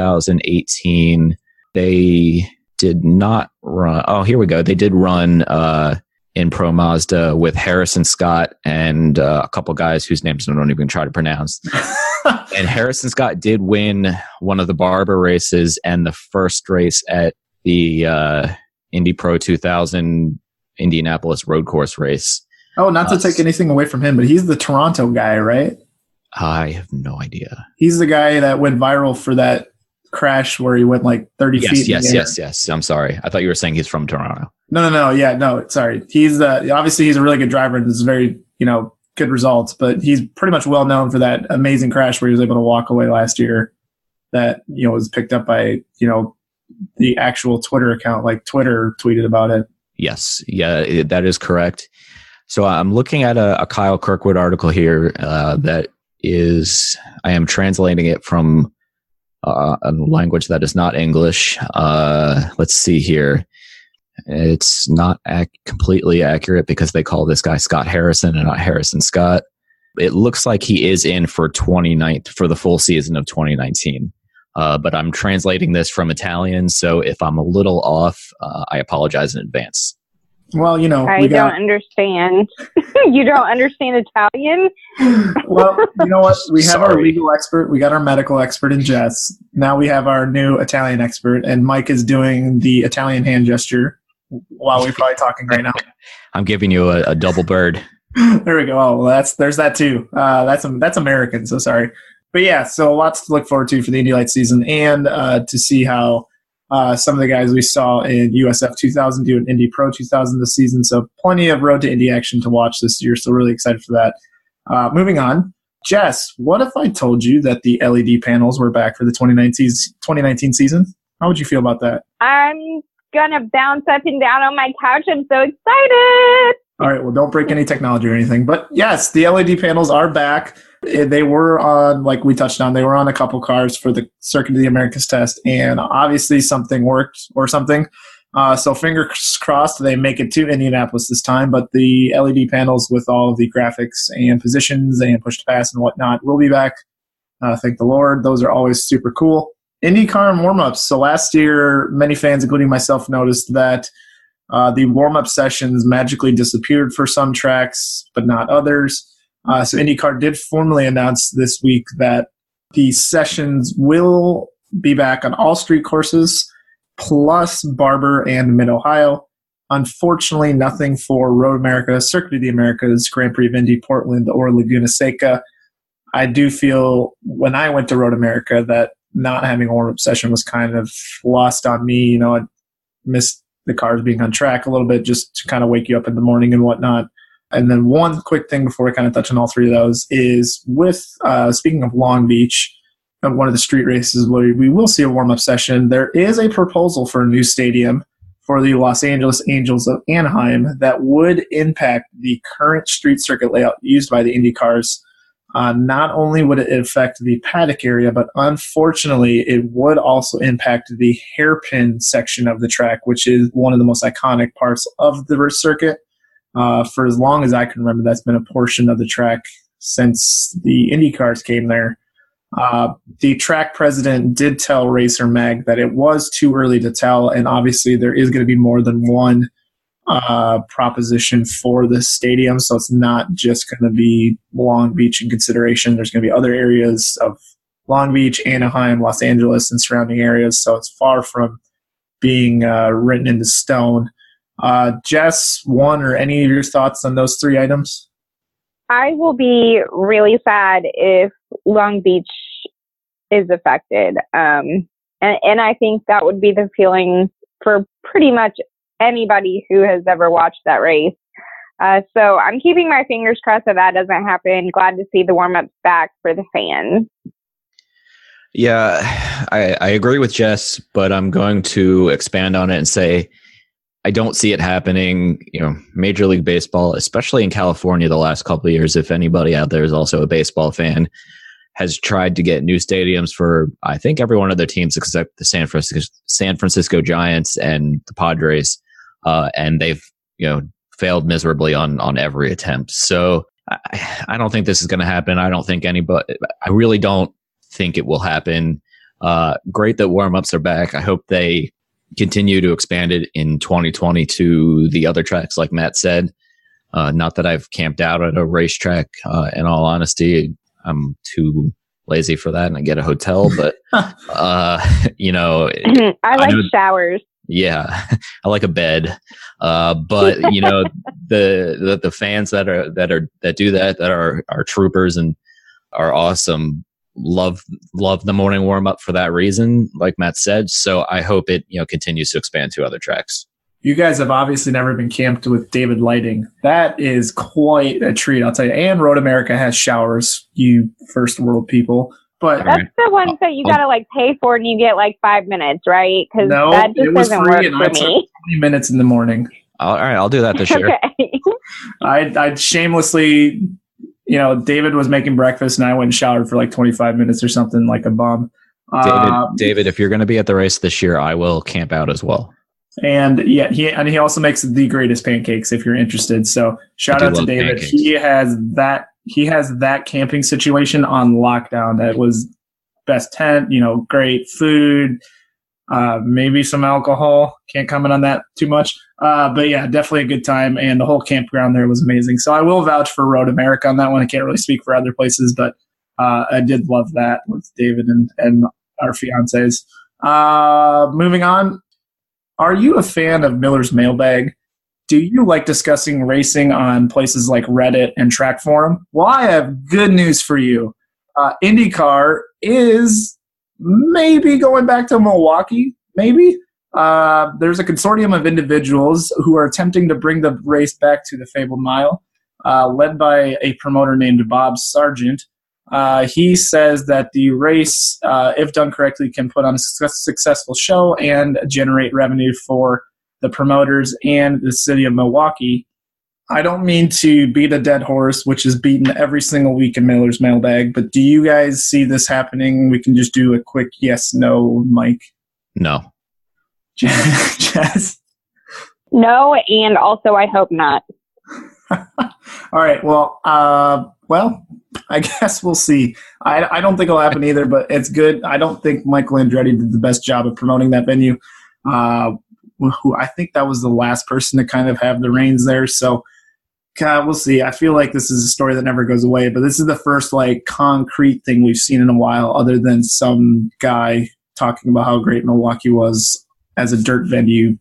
2018, they did not run. Oh, here we go. They did run in Pro Mazda with Harrison Scott and a couple guys whose names I don't even try to pronounce. And Harrison Scott did win one of the Barber races and the first race at the Indy Pro 2000 Indianapolis road course race. Oh, not to take anything away from him, but he's the Toronto guy, right? I have no idea. He's the guy that went viral for that crash where he went like 30 feet. Yes. I'm sorry. I thought you were saying he's from Toronto. No. Yeah, no, sorry. He's obviously he's a really good driver and this is very, good results, but he's pretty much well known for that amazing crash where he was able to walk away last year that, was picked up by, the actual Twitter account, like Twitter tweeted about it. Yes. Yeah, that is correct. So I'm looking at a Kyle Kirkwood article here that is, I am translating it from a language that is not English. Let's see here. It's not completely accurate because they call this guy Scott Harrison and not Harrison Scott. It looks like he is in for the full season of 2019. but I'm translating this from Italian, so if I'm a little off, I apologize in advance. Well, I don't understand. You don't understand Italian? Well, you know what? We have our legal expert. We got our medical expert in Jess. Now we have our new Italian expert, and Mike is doing the Italian hand gesture while we're probably talking right now. I'm giving you a double bird. There we go. Oh, well, there's that too. That's American, so sorry. But yeah, so lots to look forward to for the Indy Lights season, and to see how some of the guys we saw in USF 2000 do an Indy Pro 2000 this season. So plenty of Road to Indy action to watch this year. So really excited for that. Moving on. Jess, what if I told you that the LED panels were back for the 2019 season? How would you feel about that? I'm going to bounce up and down on my couch. I'm so excited. All right. Well, don't break any technology or anything. But yes, the LED panels are back. They were on, like we touched on, they were on a couple cars for the Circuit of the Americas test, and obviously something worked or something. So fingers crossed they make it to Indianapolis this time, but the LED panels with all of the graphics and positions and push to pass and whatnot will be back. Thank the Lord. Those are always super cool. IndyCar and warm-ups. So last year, many fans, including myself, noticed that the warm-up sessions magically disappeared for some tracks, but not others. So IndyCar did formally announce this week that the sessions will be back on all street courses, plus Barber and Mid-Ohio. Unfortunately, nothing for Road America, Circuit of the Americas, Grand Prix of Indy, Portland, or Laguna Seca. I do feel when I went to Road America that not having a warm-up session was kind of lost on me. I missed the cars being on track a little bit just to kind of wake you up in the morning and whatnot. And then one quick thing before we kind of touch on all three of those is with, speaking of Long Beach, one of the street races where we will see a warm-up session, there is a proposal for a new stadium for the Los Angeles Angels of Anaheim that would impact the current street circuit layout used by the Indy cars. Not only would it affect the paddock area, but unfortunately it would also impact the hairpin section of the track, which is one of the most iconic parts of the circuit. For as long as I can remember, that's been a portion of the track since the Indy cars came there. The track president did tell Racer Mag that it was too early to tell, and obviously there is going to be more than one proposition for this stadium, so it's not just going to be Long Beach in consideration. There's going to be other areas of Long Beach, Anaheim, Los Angeles, and surrounding areas, so it's far from being written into stone. Jess, one or any of your thoughts on those three items? I will be really sad if Long Beach is affected. And I think that would be the feeling for pretty much anybody who has ever watched that race. So I'm keeping my fingers crossed that doesn't happen. Glad to see the warm-ups back for the fans. Yeah, I agree with Jess, but I'm going to expand on it and say I don't see it happening. Major League Baseball, especially in California the last couple of years, if anybody out there is also a baseball fan, has tried to get new stadiums for, I think, every one of their teams except the San Francisco Giants and the Padres. And they've, failed miserably on every attempt. So I don't think this is going to happen. I really don't think it will happen. Great that warm-ups are back. I hope they continue to expand it in 2020 to the other tracks, like Matt said. Not that I've camped out at a racetrack. In all honesty, I'm too lazy for that, and I get a hotel. But I like showers. Yeah, I like a bed. But the fans that do that are troopers and are awesome. Love the morning warm up for that reason, like Matt said. So I hope it continues to expand to other tracks. You guys have obviously never been camped with David Lighting. That is quite a treat, I'll tell you. And Road America has showers, you first world people. But that's the ones that you gotta pay for, and you get 5 minutes, right? Because no, that just doesn't work and for me. 20 minutes in the morning. All right, I'll do that this year. Okay. I'd shamelessly, David was making breakfast, and I went and showered for 25 minutes or something, like a bum. David, if you're going to be at the race this year, I will camp out as well. And yeah, he also makes the greatest pancakes if you're interested. So shout out to David. Pancakes. He has that camping situation on lockdown. That was best tent, great food, maybe some alcohol. Can't comment on that too much. But yeah, definitely a good time. And the whole campground there was amazing. So I will vouch for Road America on that one. I can't really speak for other places, but I did love that with David and our fiancés. Moving on. Are you a fan of Miller's Mailbag? Do you like discussing racing on places like Reddit and Track Forum? Well, I have good news for you. IndyCar is maybe going back to Milwaukee, maybe. There's a consortium of individuals who are attempting to bring the race back to the fabled mile, led by a promoter named Bob Sargent. He says that the race, if done correctly, can put on a successful show and generate revenue for the promoters and the city of Milwaukee. I don't mean to beat a dead horse, which is beaten every single week in Miller's Mailbag, but do you guys see this happening? We can just do a quick yes, no, Mike. No. Jess? No, and also I hope not. All right, well, I guess we'll see. I don't think it'll happen either, but it's good. I don't think Michael Andretti did the best job of promoting that venue. Who I think that was the last person to kind of have the reins there. So, God, we'll see. I feel like this is a story that never goes away, but this is the first concrete thing we've seen in a while, other than some guy talking about how great Milwaukee was as a dirt venue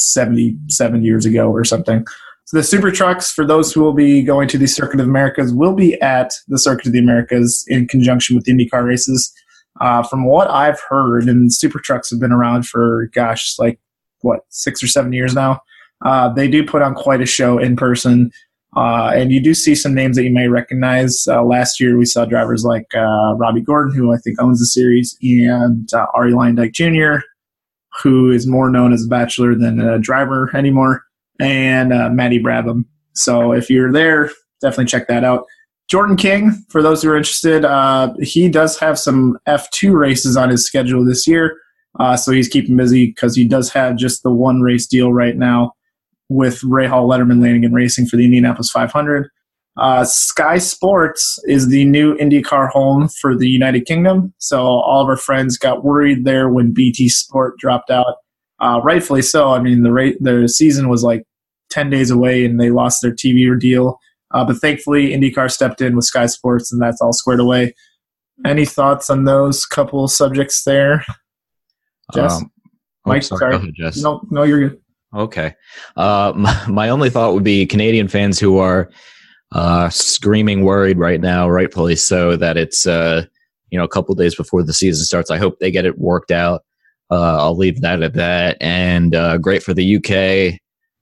77 years ago or something. So the Super Trucks, for those who will be going to the Circuit of Americas, will be at the Circuit of the Americas in conjunction with the IndyCar races. From what I've heard, and Super Trucks have been around for, 6 or 7 years now. They do put on quite a show in person, and you do see some names that you may recognize. Last year, we saw drivers like Robbie Gordon, who I think owns the series, and Arie Luyendyk Jr., who is more known as a bachelor than a driver anymore, and Matty Brabham. So if you're there, definitely check that out. Jordan King, for those who are interested, he does have some F2 races on his schedule this year. So he's keeping busy because he does have just the one race deal right now with Rahal Letterman Lanigan Racing for the Indianapolis 500. Sky Sports is the new IndyCar home for the United Kingdom. So all of our friends got worried there when BT Sport dropped out. Rightfully so. I mean, the season was 10 days away and they lost their TV deal. But thankfully, IndyCar stepped in with Sky Sports and that's all squared away. Any thoughts on those couple subjects there? Jess? Mike, sorry. Go ahead, Jess. No, you're good. Okay. My only thought would be Canadian fans who are screaming worried right now, rightfully so, that it's a couple days before the season starts. I hope they get it worked out. I'll leave that at that. And great for the UK.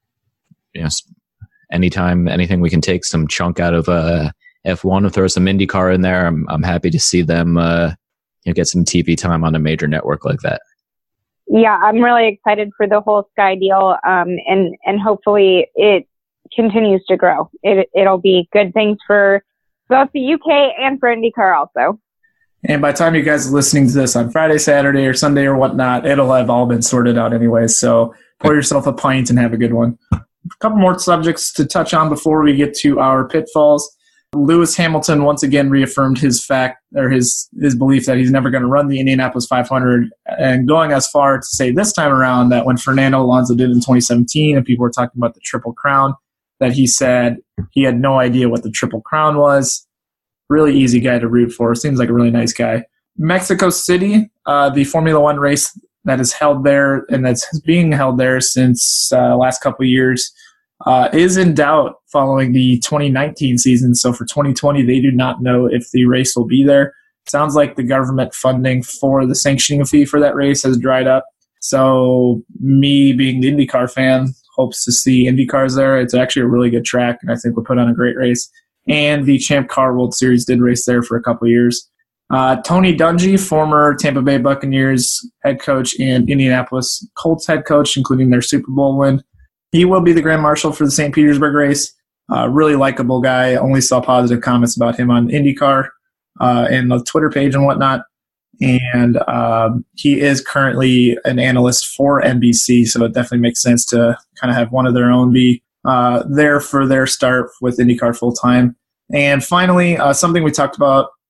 Anytime, anything we can take some chunk out of F1 and throw some IndyCar in there, I'm happy to see them get some TV time on a major network like that. Yeah, I'm really excited for the whole Sky deal, and hopefully it continues to grow. It'll be good things for both the UK and for IndyCar also. And by the time you guys are listening to this on Friday, Saturday, or Sunday or whatnot, it'll have all been sorted out anyway. So pour yourself a pint and have a good one. A couple more subjects to touch on before we get to our pitfalls. Lewis Hamilton once again reaffirmed his belief that he's never going to run the Indianapolis 500, and going as far to say this time around that when Fernando Alonso did in 2017 and people were talking about the Triple Crown, that he said he had no idea what the Triple Crown was. Really easy guy to root for. Seems like a really nice guy. Mexico City, the Formula One race that is held there and that's being held there since last couple of years, is in doubt following the 2019 season. So for 2020, they do not know if the race will be there. Sounds like the government funding for the sanctioning fee for that race has dried up. So me being the IndyCar fan hopes to see IndyCars there. It's actually a really good track, and I think we'll put on a great race. And the Champ Car World Series did race there for a couple of years. Tony Dungy, former Tampa Bay Buccaneers head coach and Indianapolis Colts head coach, including their Super Bowl win. He will be the Grand Marshal for the St. Petersburg race. Really likable guy. Only saw positive comments about him on IndyCar and the Twitter page and whatnot. And he is currently an analyst for NBC, so it definitely makes sense to kind of have one of their own be there for their start with IndyCar full-time. And finally, something we talked about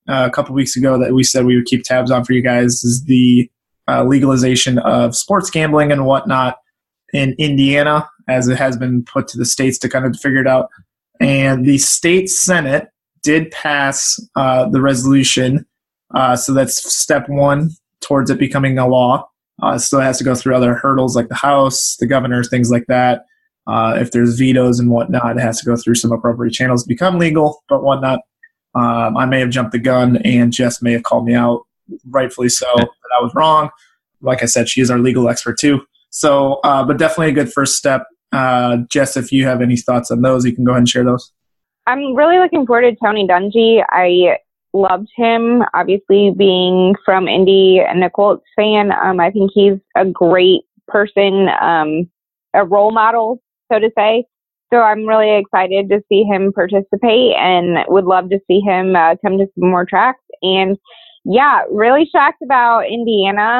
a couple weeks ago that we said we would keep tabs on for you guys is the legalization of sports gambling and whatnot in Indiana, as it has been put to the states to kind of figure it out. And the state Senate did pass the resolution. So that's step one towards it becoming a law. Still has to go through other hurdles like the House, the governor, things like that. If there's vetoes and whatnot, it has to go through some appropriate channels to become legal, but whatnot. I may have jumped the gun, and Jess may have called me out, rightfully so, that I was wrong. Like I said, she is our legal expert too. So, but definitely a good first step. Jess, if you have any thoughts on those, you can go ahead and share those. I'm really looking forward to Tony Dungy. I loved him, obviously being from Indy and a Colts fan. I think he's a great person, a role model, so to say. So I'm really excited to see him participate and would love to see him come to some more tracks. And yeah, really shocked about Indiana.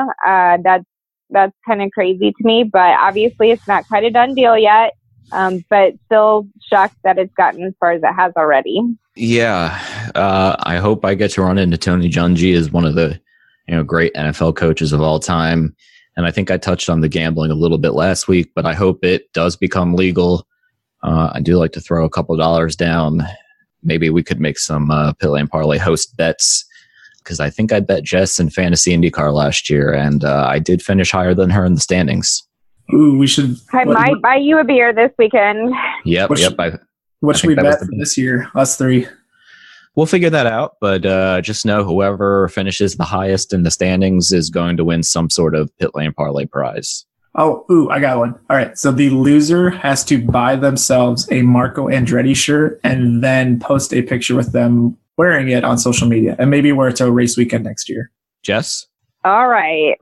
That's kind of crazy to me, but obviously it's not quite a done deal yet. But still shocked that it's gotten as far as it has already. Yeah, I hope I get to run into Tony Dungy as one of the great NFL coaches of all time. And I think I touched on the gambling a little bit last week, but I hope it does become legal. I do like to throw a couple dollars down. Maybe we could make some Pit Lane Parlay host bets, because I think I bet Jess in Fantasy IndyCar last year, and I did finish higher than her in the standings. Ooh, we should. I might buy you a beer this weekend. Yep. What should we bet for this year? Us three. We'll figure that out, but just know whoever finishes the highest in the standings is going to win some sort of Pit Lane Parlay prize. I got one. All right. So the loser has to buy themselves a Marco Andretti shirt and then post a picture with them wearing it on social media, and maybe wear it to a race weekend next year. Jess? All right.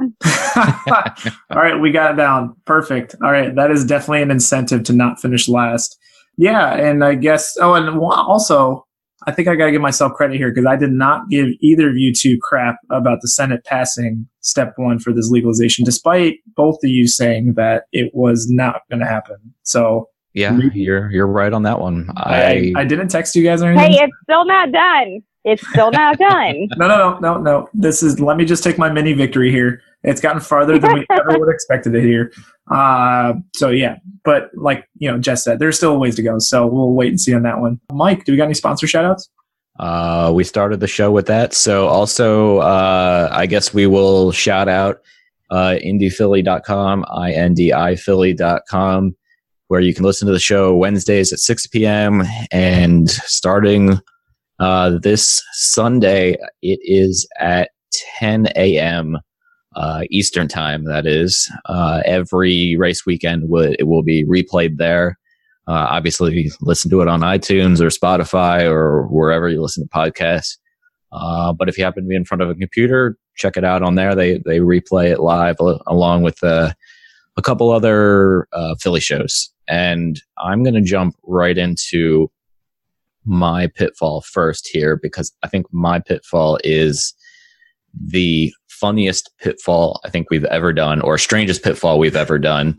All right. We got it down. Perfect. All right. That is definitely an incentive to not finish last. Yeah. And I guess, and also, I think I got to give myself credit here because I did not give either of you two crap about the Senate passing step one for this legalization, despite both of you saying that it was not going to happen. So yeah, you're right on that one. I didn't text you guys or anything. Hey, it's still not done. It's still not done. No. Let me just take my mini victory here. It's gotten farther than we ever would have expected it here. So yeah, but like, Jess said, there's still a ways to go. So we'll wait and see on that one. Mike, do we got any sponsor shout outs? We started the show with that. So also, I guess we will shout out, IndyPhilly.com, INDIPhilly.com, where you can listen to the show Wednesdays at 6 p.m. and starting this Sunday, it is at 10 a.m. Eastern time. That is every race weekend. It will be replayed there. Obviously, listen to it on iTunes or Spotify or wherever you listen to podcasts. But if you happen to be in front of a computer, check it out on there. They replay it live along with a couple other Philly shows. And I'm going to jump right into my pitfall first here, because I think my pitfall is the funniest pitfall I think we've ever done, or strangest pitfall we've ever done.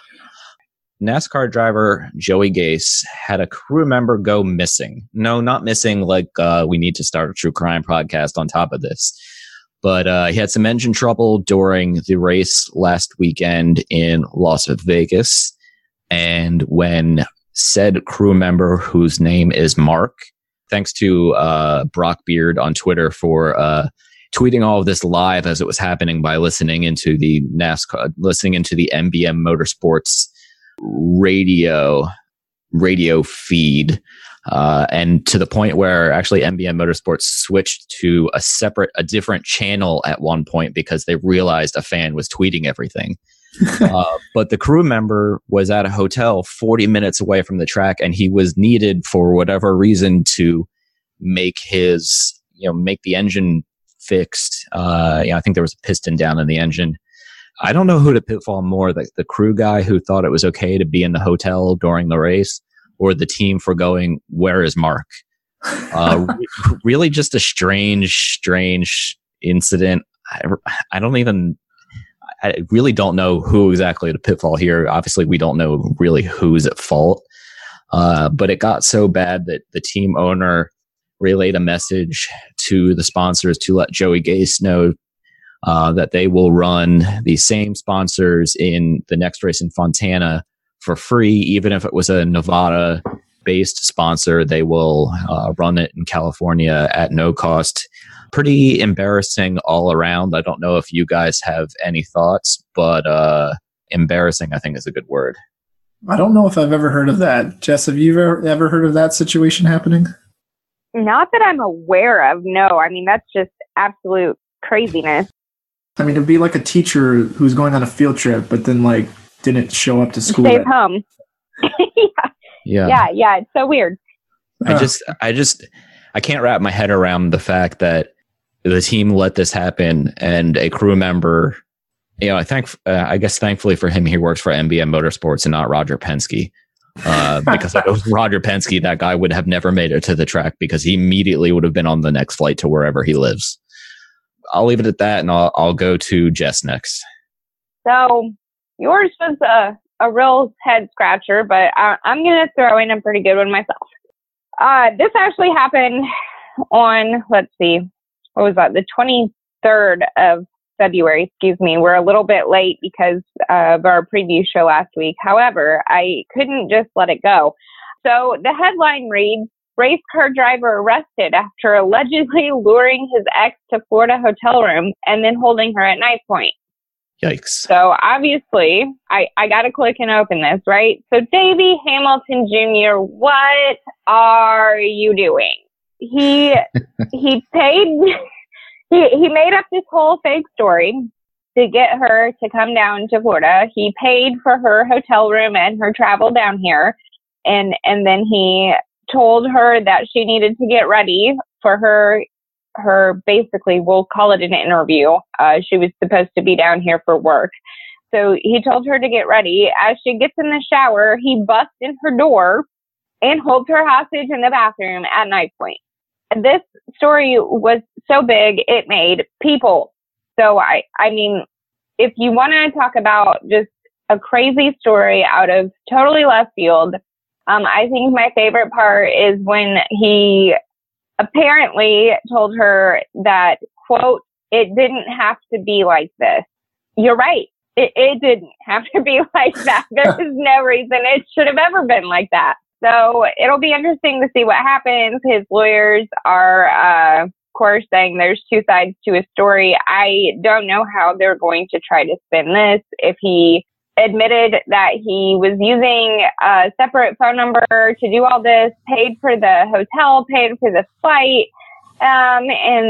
NASCAR driver Joey Gase had a crew member go missing. No, not missing like we need to start a true crime podcast on top of this. But he had some engine trouble during the race last weekend in Las Vegas. And when said crew member, whose name is Mark, thanks to Brock Beard on Twitter for tweeting all of this live as it was happening by listening into the MBM Motorsports radio feed, and to the point where actually MBM Motorsports switched to a different channel at one point because they realized a fan was tweeting everything. But the crew member was at a hotel 40 minutes away from the track, and he was needed for whatever reason to make the engine fixed. I think there was a piston down in the engine. I don't know who to pitfall more, the crew guy who thought it was okay to be in the hotel during the race, or the team for going, where is Mark? Really just a strange incident. I really don't know who exactly the pitfall here. Obviously, we don't know really who's at fault. But it got so bad that the team owner relayed a message to the sponsors to let Joey Gase know that they will run the same sponsors in the next race in Fontana for free. Even if it was a Nevada-based sponsor, they will run it in California at no cost. Pretty embarrassing all around. I don't know if you guys have any thoughts, but embarrassing, I think, is a good word. I don't know if I've ever heard of that. Jess, have you ever heard of that situation happening? Not that I'm aware of, no. I mean, that's just absolute craziness. I mean, it'd be like a teacher who's going on a field trip, but then, like, didn't show up to school. Stays home. Yeah. It's so weird. I can't wrap my head around the fact that the team let this happen and a crew member, I guess thankfully for him, he works for MBM Motorsports and not Roger Penske. Because if it was Roger Penske, that guy would have never made it to the track because he immediately would have been on the next flight to wherever he lives. I'll leave it at that, and I'll go to Jess next. So yours was a real head scratcher, but I'm going to throw in a pretty good one myself. This actually happened on, let's see, what was that? The 23rd of February, excuse me. We're a little bit late because of our preview show last week. However, I couldn't just let it go. So the headline reads, race car driver arrested after allegedly luring his ex to Florida hotel room and then holding her at knife point. Yikes. So obviously, I got to click and open this, right? So Davey Hamilton Jr., what are you doing? He paid... He made up this whole fake story to get her to come down to Florida. He paid for her hotel room and her travel down here. And then he told her that she needed to get ready for her basically, we'll call it an interview. She was supposed to be down here for work. So he told her to get ready. As she gets in the shower, he busts in her door and holds her hostage in the bathroom at knife point. This story was so big, it made people. So, I mean, if you want to talk about just a crazy story out of totally left field, I think my favorite part is when he apparently told her that, quote, it didn't have to be like this. You're right. It didn't have to be like that. There is no reason it should have ever been like that. So it'll be interesting to see what happens. His lawyers are, of course, saying there's two sides to his story. I don't know how they're going to try to spin this. If he admitted that he was using a separate phone number to do all this, paid for the hotel, paid for the flight, and,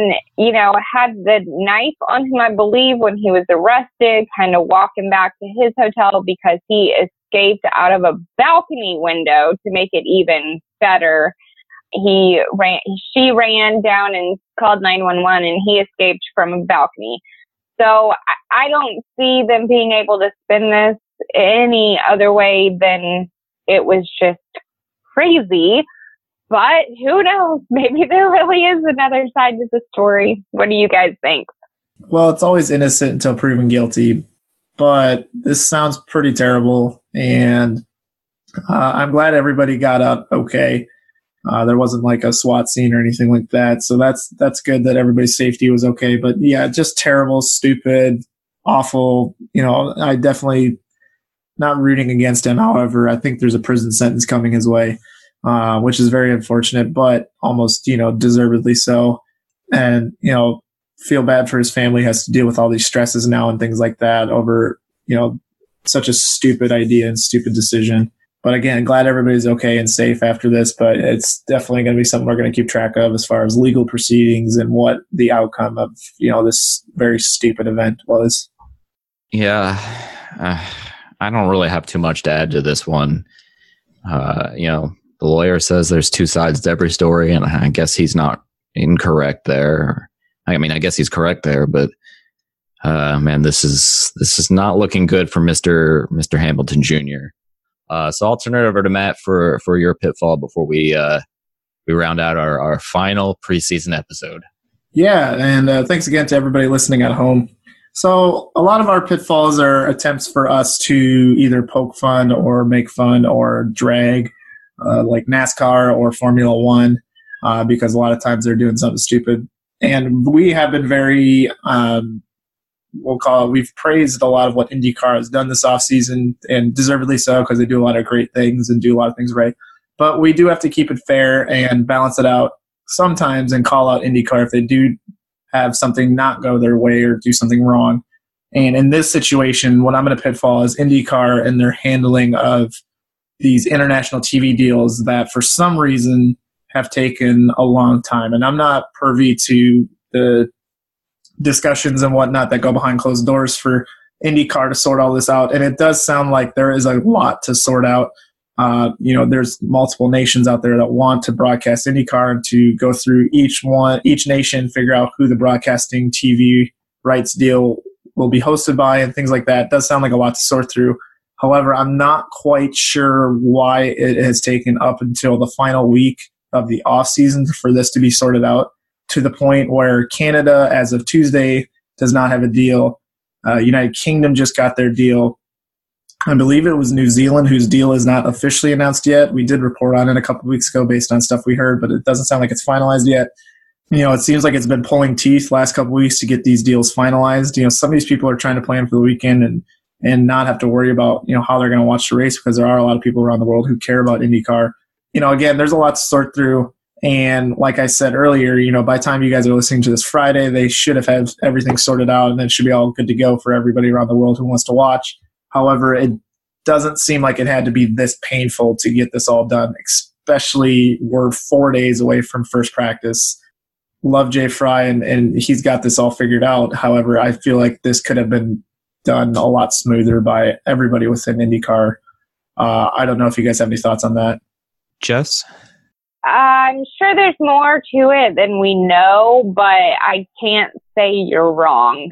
had the knife on him, I believe, when he was arrested, kind of walking back to his hotel because he escaped out of a balcony window to make it even better. She ran down and called 911 and he escaped from a balcony. So I don't see them being able to spin this any other way than it was just crazy. But who knows? Maybe there really is another side to the story. What do you guys think? Well, it's always innocent until proven guilty. But this sounds pretty terrible, and I'm glad everybody got out okay. There wasn't like a SWAT scene or anything like that, so that's good that everybody's safety was okay. But yeah, just terrible, stupid, awful. I definitely not rooting against him. However, I think there's a prison sentence coming his way, which is very unfortunate, but almost deservedly so. And feel bad for his family, has to deal with all these stresses now and things like that over, such a stupid idea and stupid decision. But again, glad everybody's okay and safe after this, but it's definitely going to be something we're going to keep track of as far as legal proceedings and what the outcome of, this very stupid event was. Yeah. I don't really have too much to add to this one. The lawyer says there's two sides to every story, and I guess he's not incorrect there. I mean, I guess he's correct there, but man, this is not looking good for Mr. Hamilton Jr. So I'll turn it over to Matt for your pitfall before we round out our final preseason episode. Yeah, and thanks again to everybody listening at home. So a lot of our pitfalls are attempts for us to either poke fun or make fun or drag, like NASCAR or Formula One. because a lot of times they're doing something stupid. And we have been very, we've praised a lot of what IndyCar has done this offseason, and deservedly so, because they do a lot of great things and do a lot of things right. But we do have to keep it fair and balance it out sometimes and call out IndyCar if they do have something not go their way or do something wrong. And in this situation, what I'm going to pitfall is IndyCar and their handling of these international TV deals that for some reason have taken a long time. And I'm not privy to the discussions and whatnot that go behind closed doors for IndyCar to sort all this out. And it does sound like there is a lot to sort out. There's multiple nations out there that want to broadcast IndyCar, and to go through each nation, figure out who the broadcasting TV rights deal will be hosted by and things like that. It does sound like a lot to sort through. However, I'm not quite sure why it has taken up until the final week of the off season for this to be sorted out, to the point where Canada, as of Tuesday, does not have a deal. United Kingdom just got their deal. I believe it was New Zealand, whose deal is not officially announced yet. We did report on it a couple of weeks ago based on stuff we heard, but it doesn't sound like it's finalized yet. It seems like it's been pulling teeth last couple of weeks to get these deals finalized. Some of these people are trying to plan for the weekend and not have to worry about, how they're going to watch the race, because there are a lot of people around the world who care about IndyCar. Again, there's a lot to sort through. And like I said earlier, by the time you guys are listening to this Friday, they should have had everything sorted out, and it should be all good to go for everybody around the world who wants to watch. However, it doesn't seem like it had to be this painful to get this all done, especially we're 4 days away from first practice. Love Jay Fry, and he's got this all figured out. However, I feel like this could have been done a lot smoother by everybody within IndyCar. I don't know if you guys have any thoughts on that. Jess? I'm sure there's more to it than we know, but I can't say you're wrong.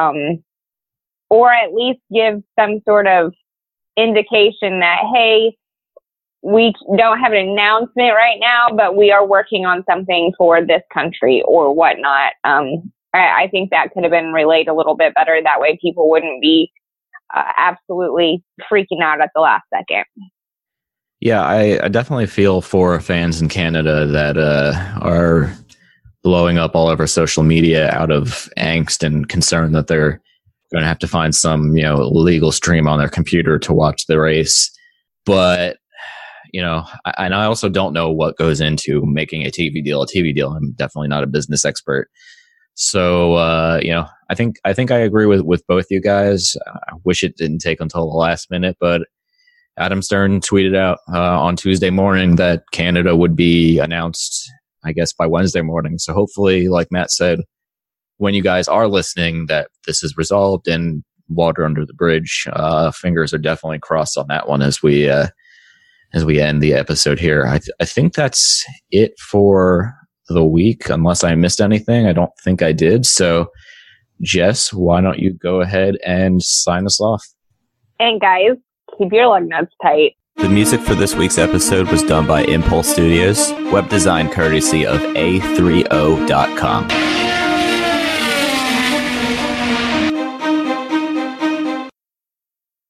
Or at least give some sort of indication that, hey, we don't have an announcement right now, but we are working on something for this country or whatnot. I think that could have been relayed a little bit better. That way people wouldn't be absolutely freaking out at the last second. Yeah, I definitely feel for fans in Canada that are blowing up all over social media out of angst and concern that they're going to have to find some, legal stream on their computer to watch the race. But, and I also don't know what goes into making a TV deal. I'm definitely not a business expert. So, I think I agree with both you guys. I wish it didn't take until the last minute, but Adam Stern tweeted out on Tuesday morning that Canada would be announced, I guess, by Wednesday morning. So hopefully, like Matt said, when you guys are listening, that this is resolved and water under the bridge. Fingers are definitely crossed on that one as we end the episode here. I think that's it for the week, unless I missed anything. I don't think I did. So, Jess, why don't you go ahead and sign us off? And guys, keep your lug nuts tight. The music for this week's episode was done by Impulse Studios, web design courtesy of A30.com.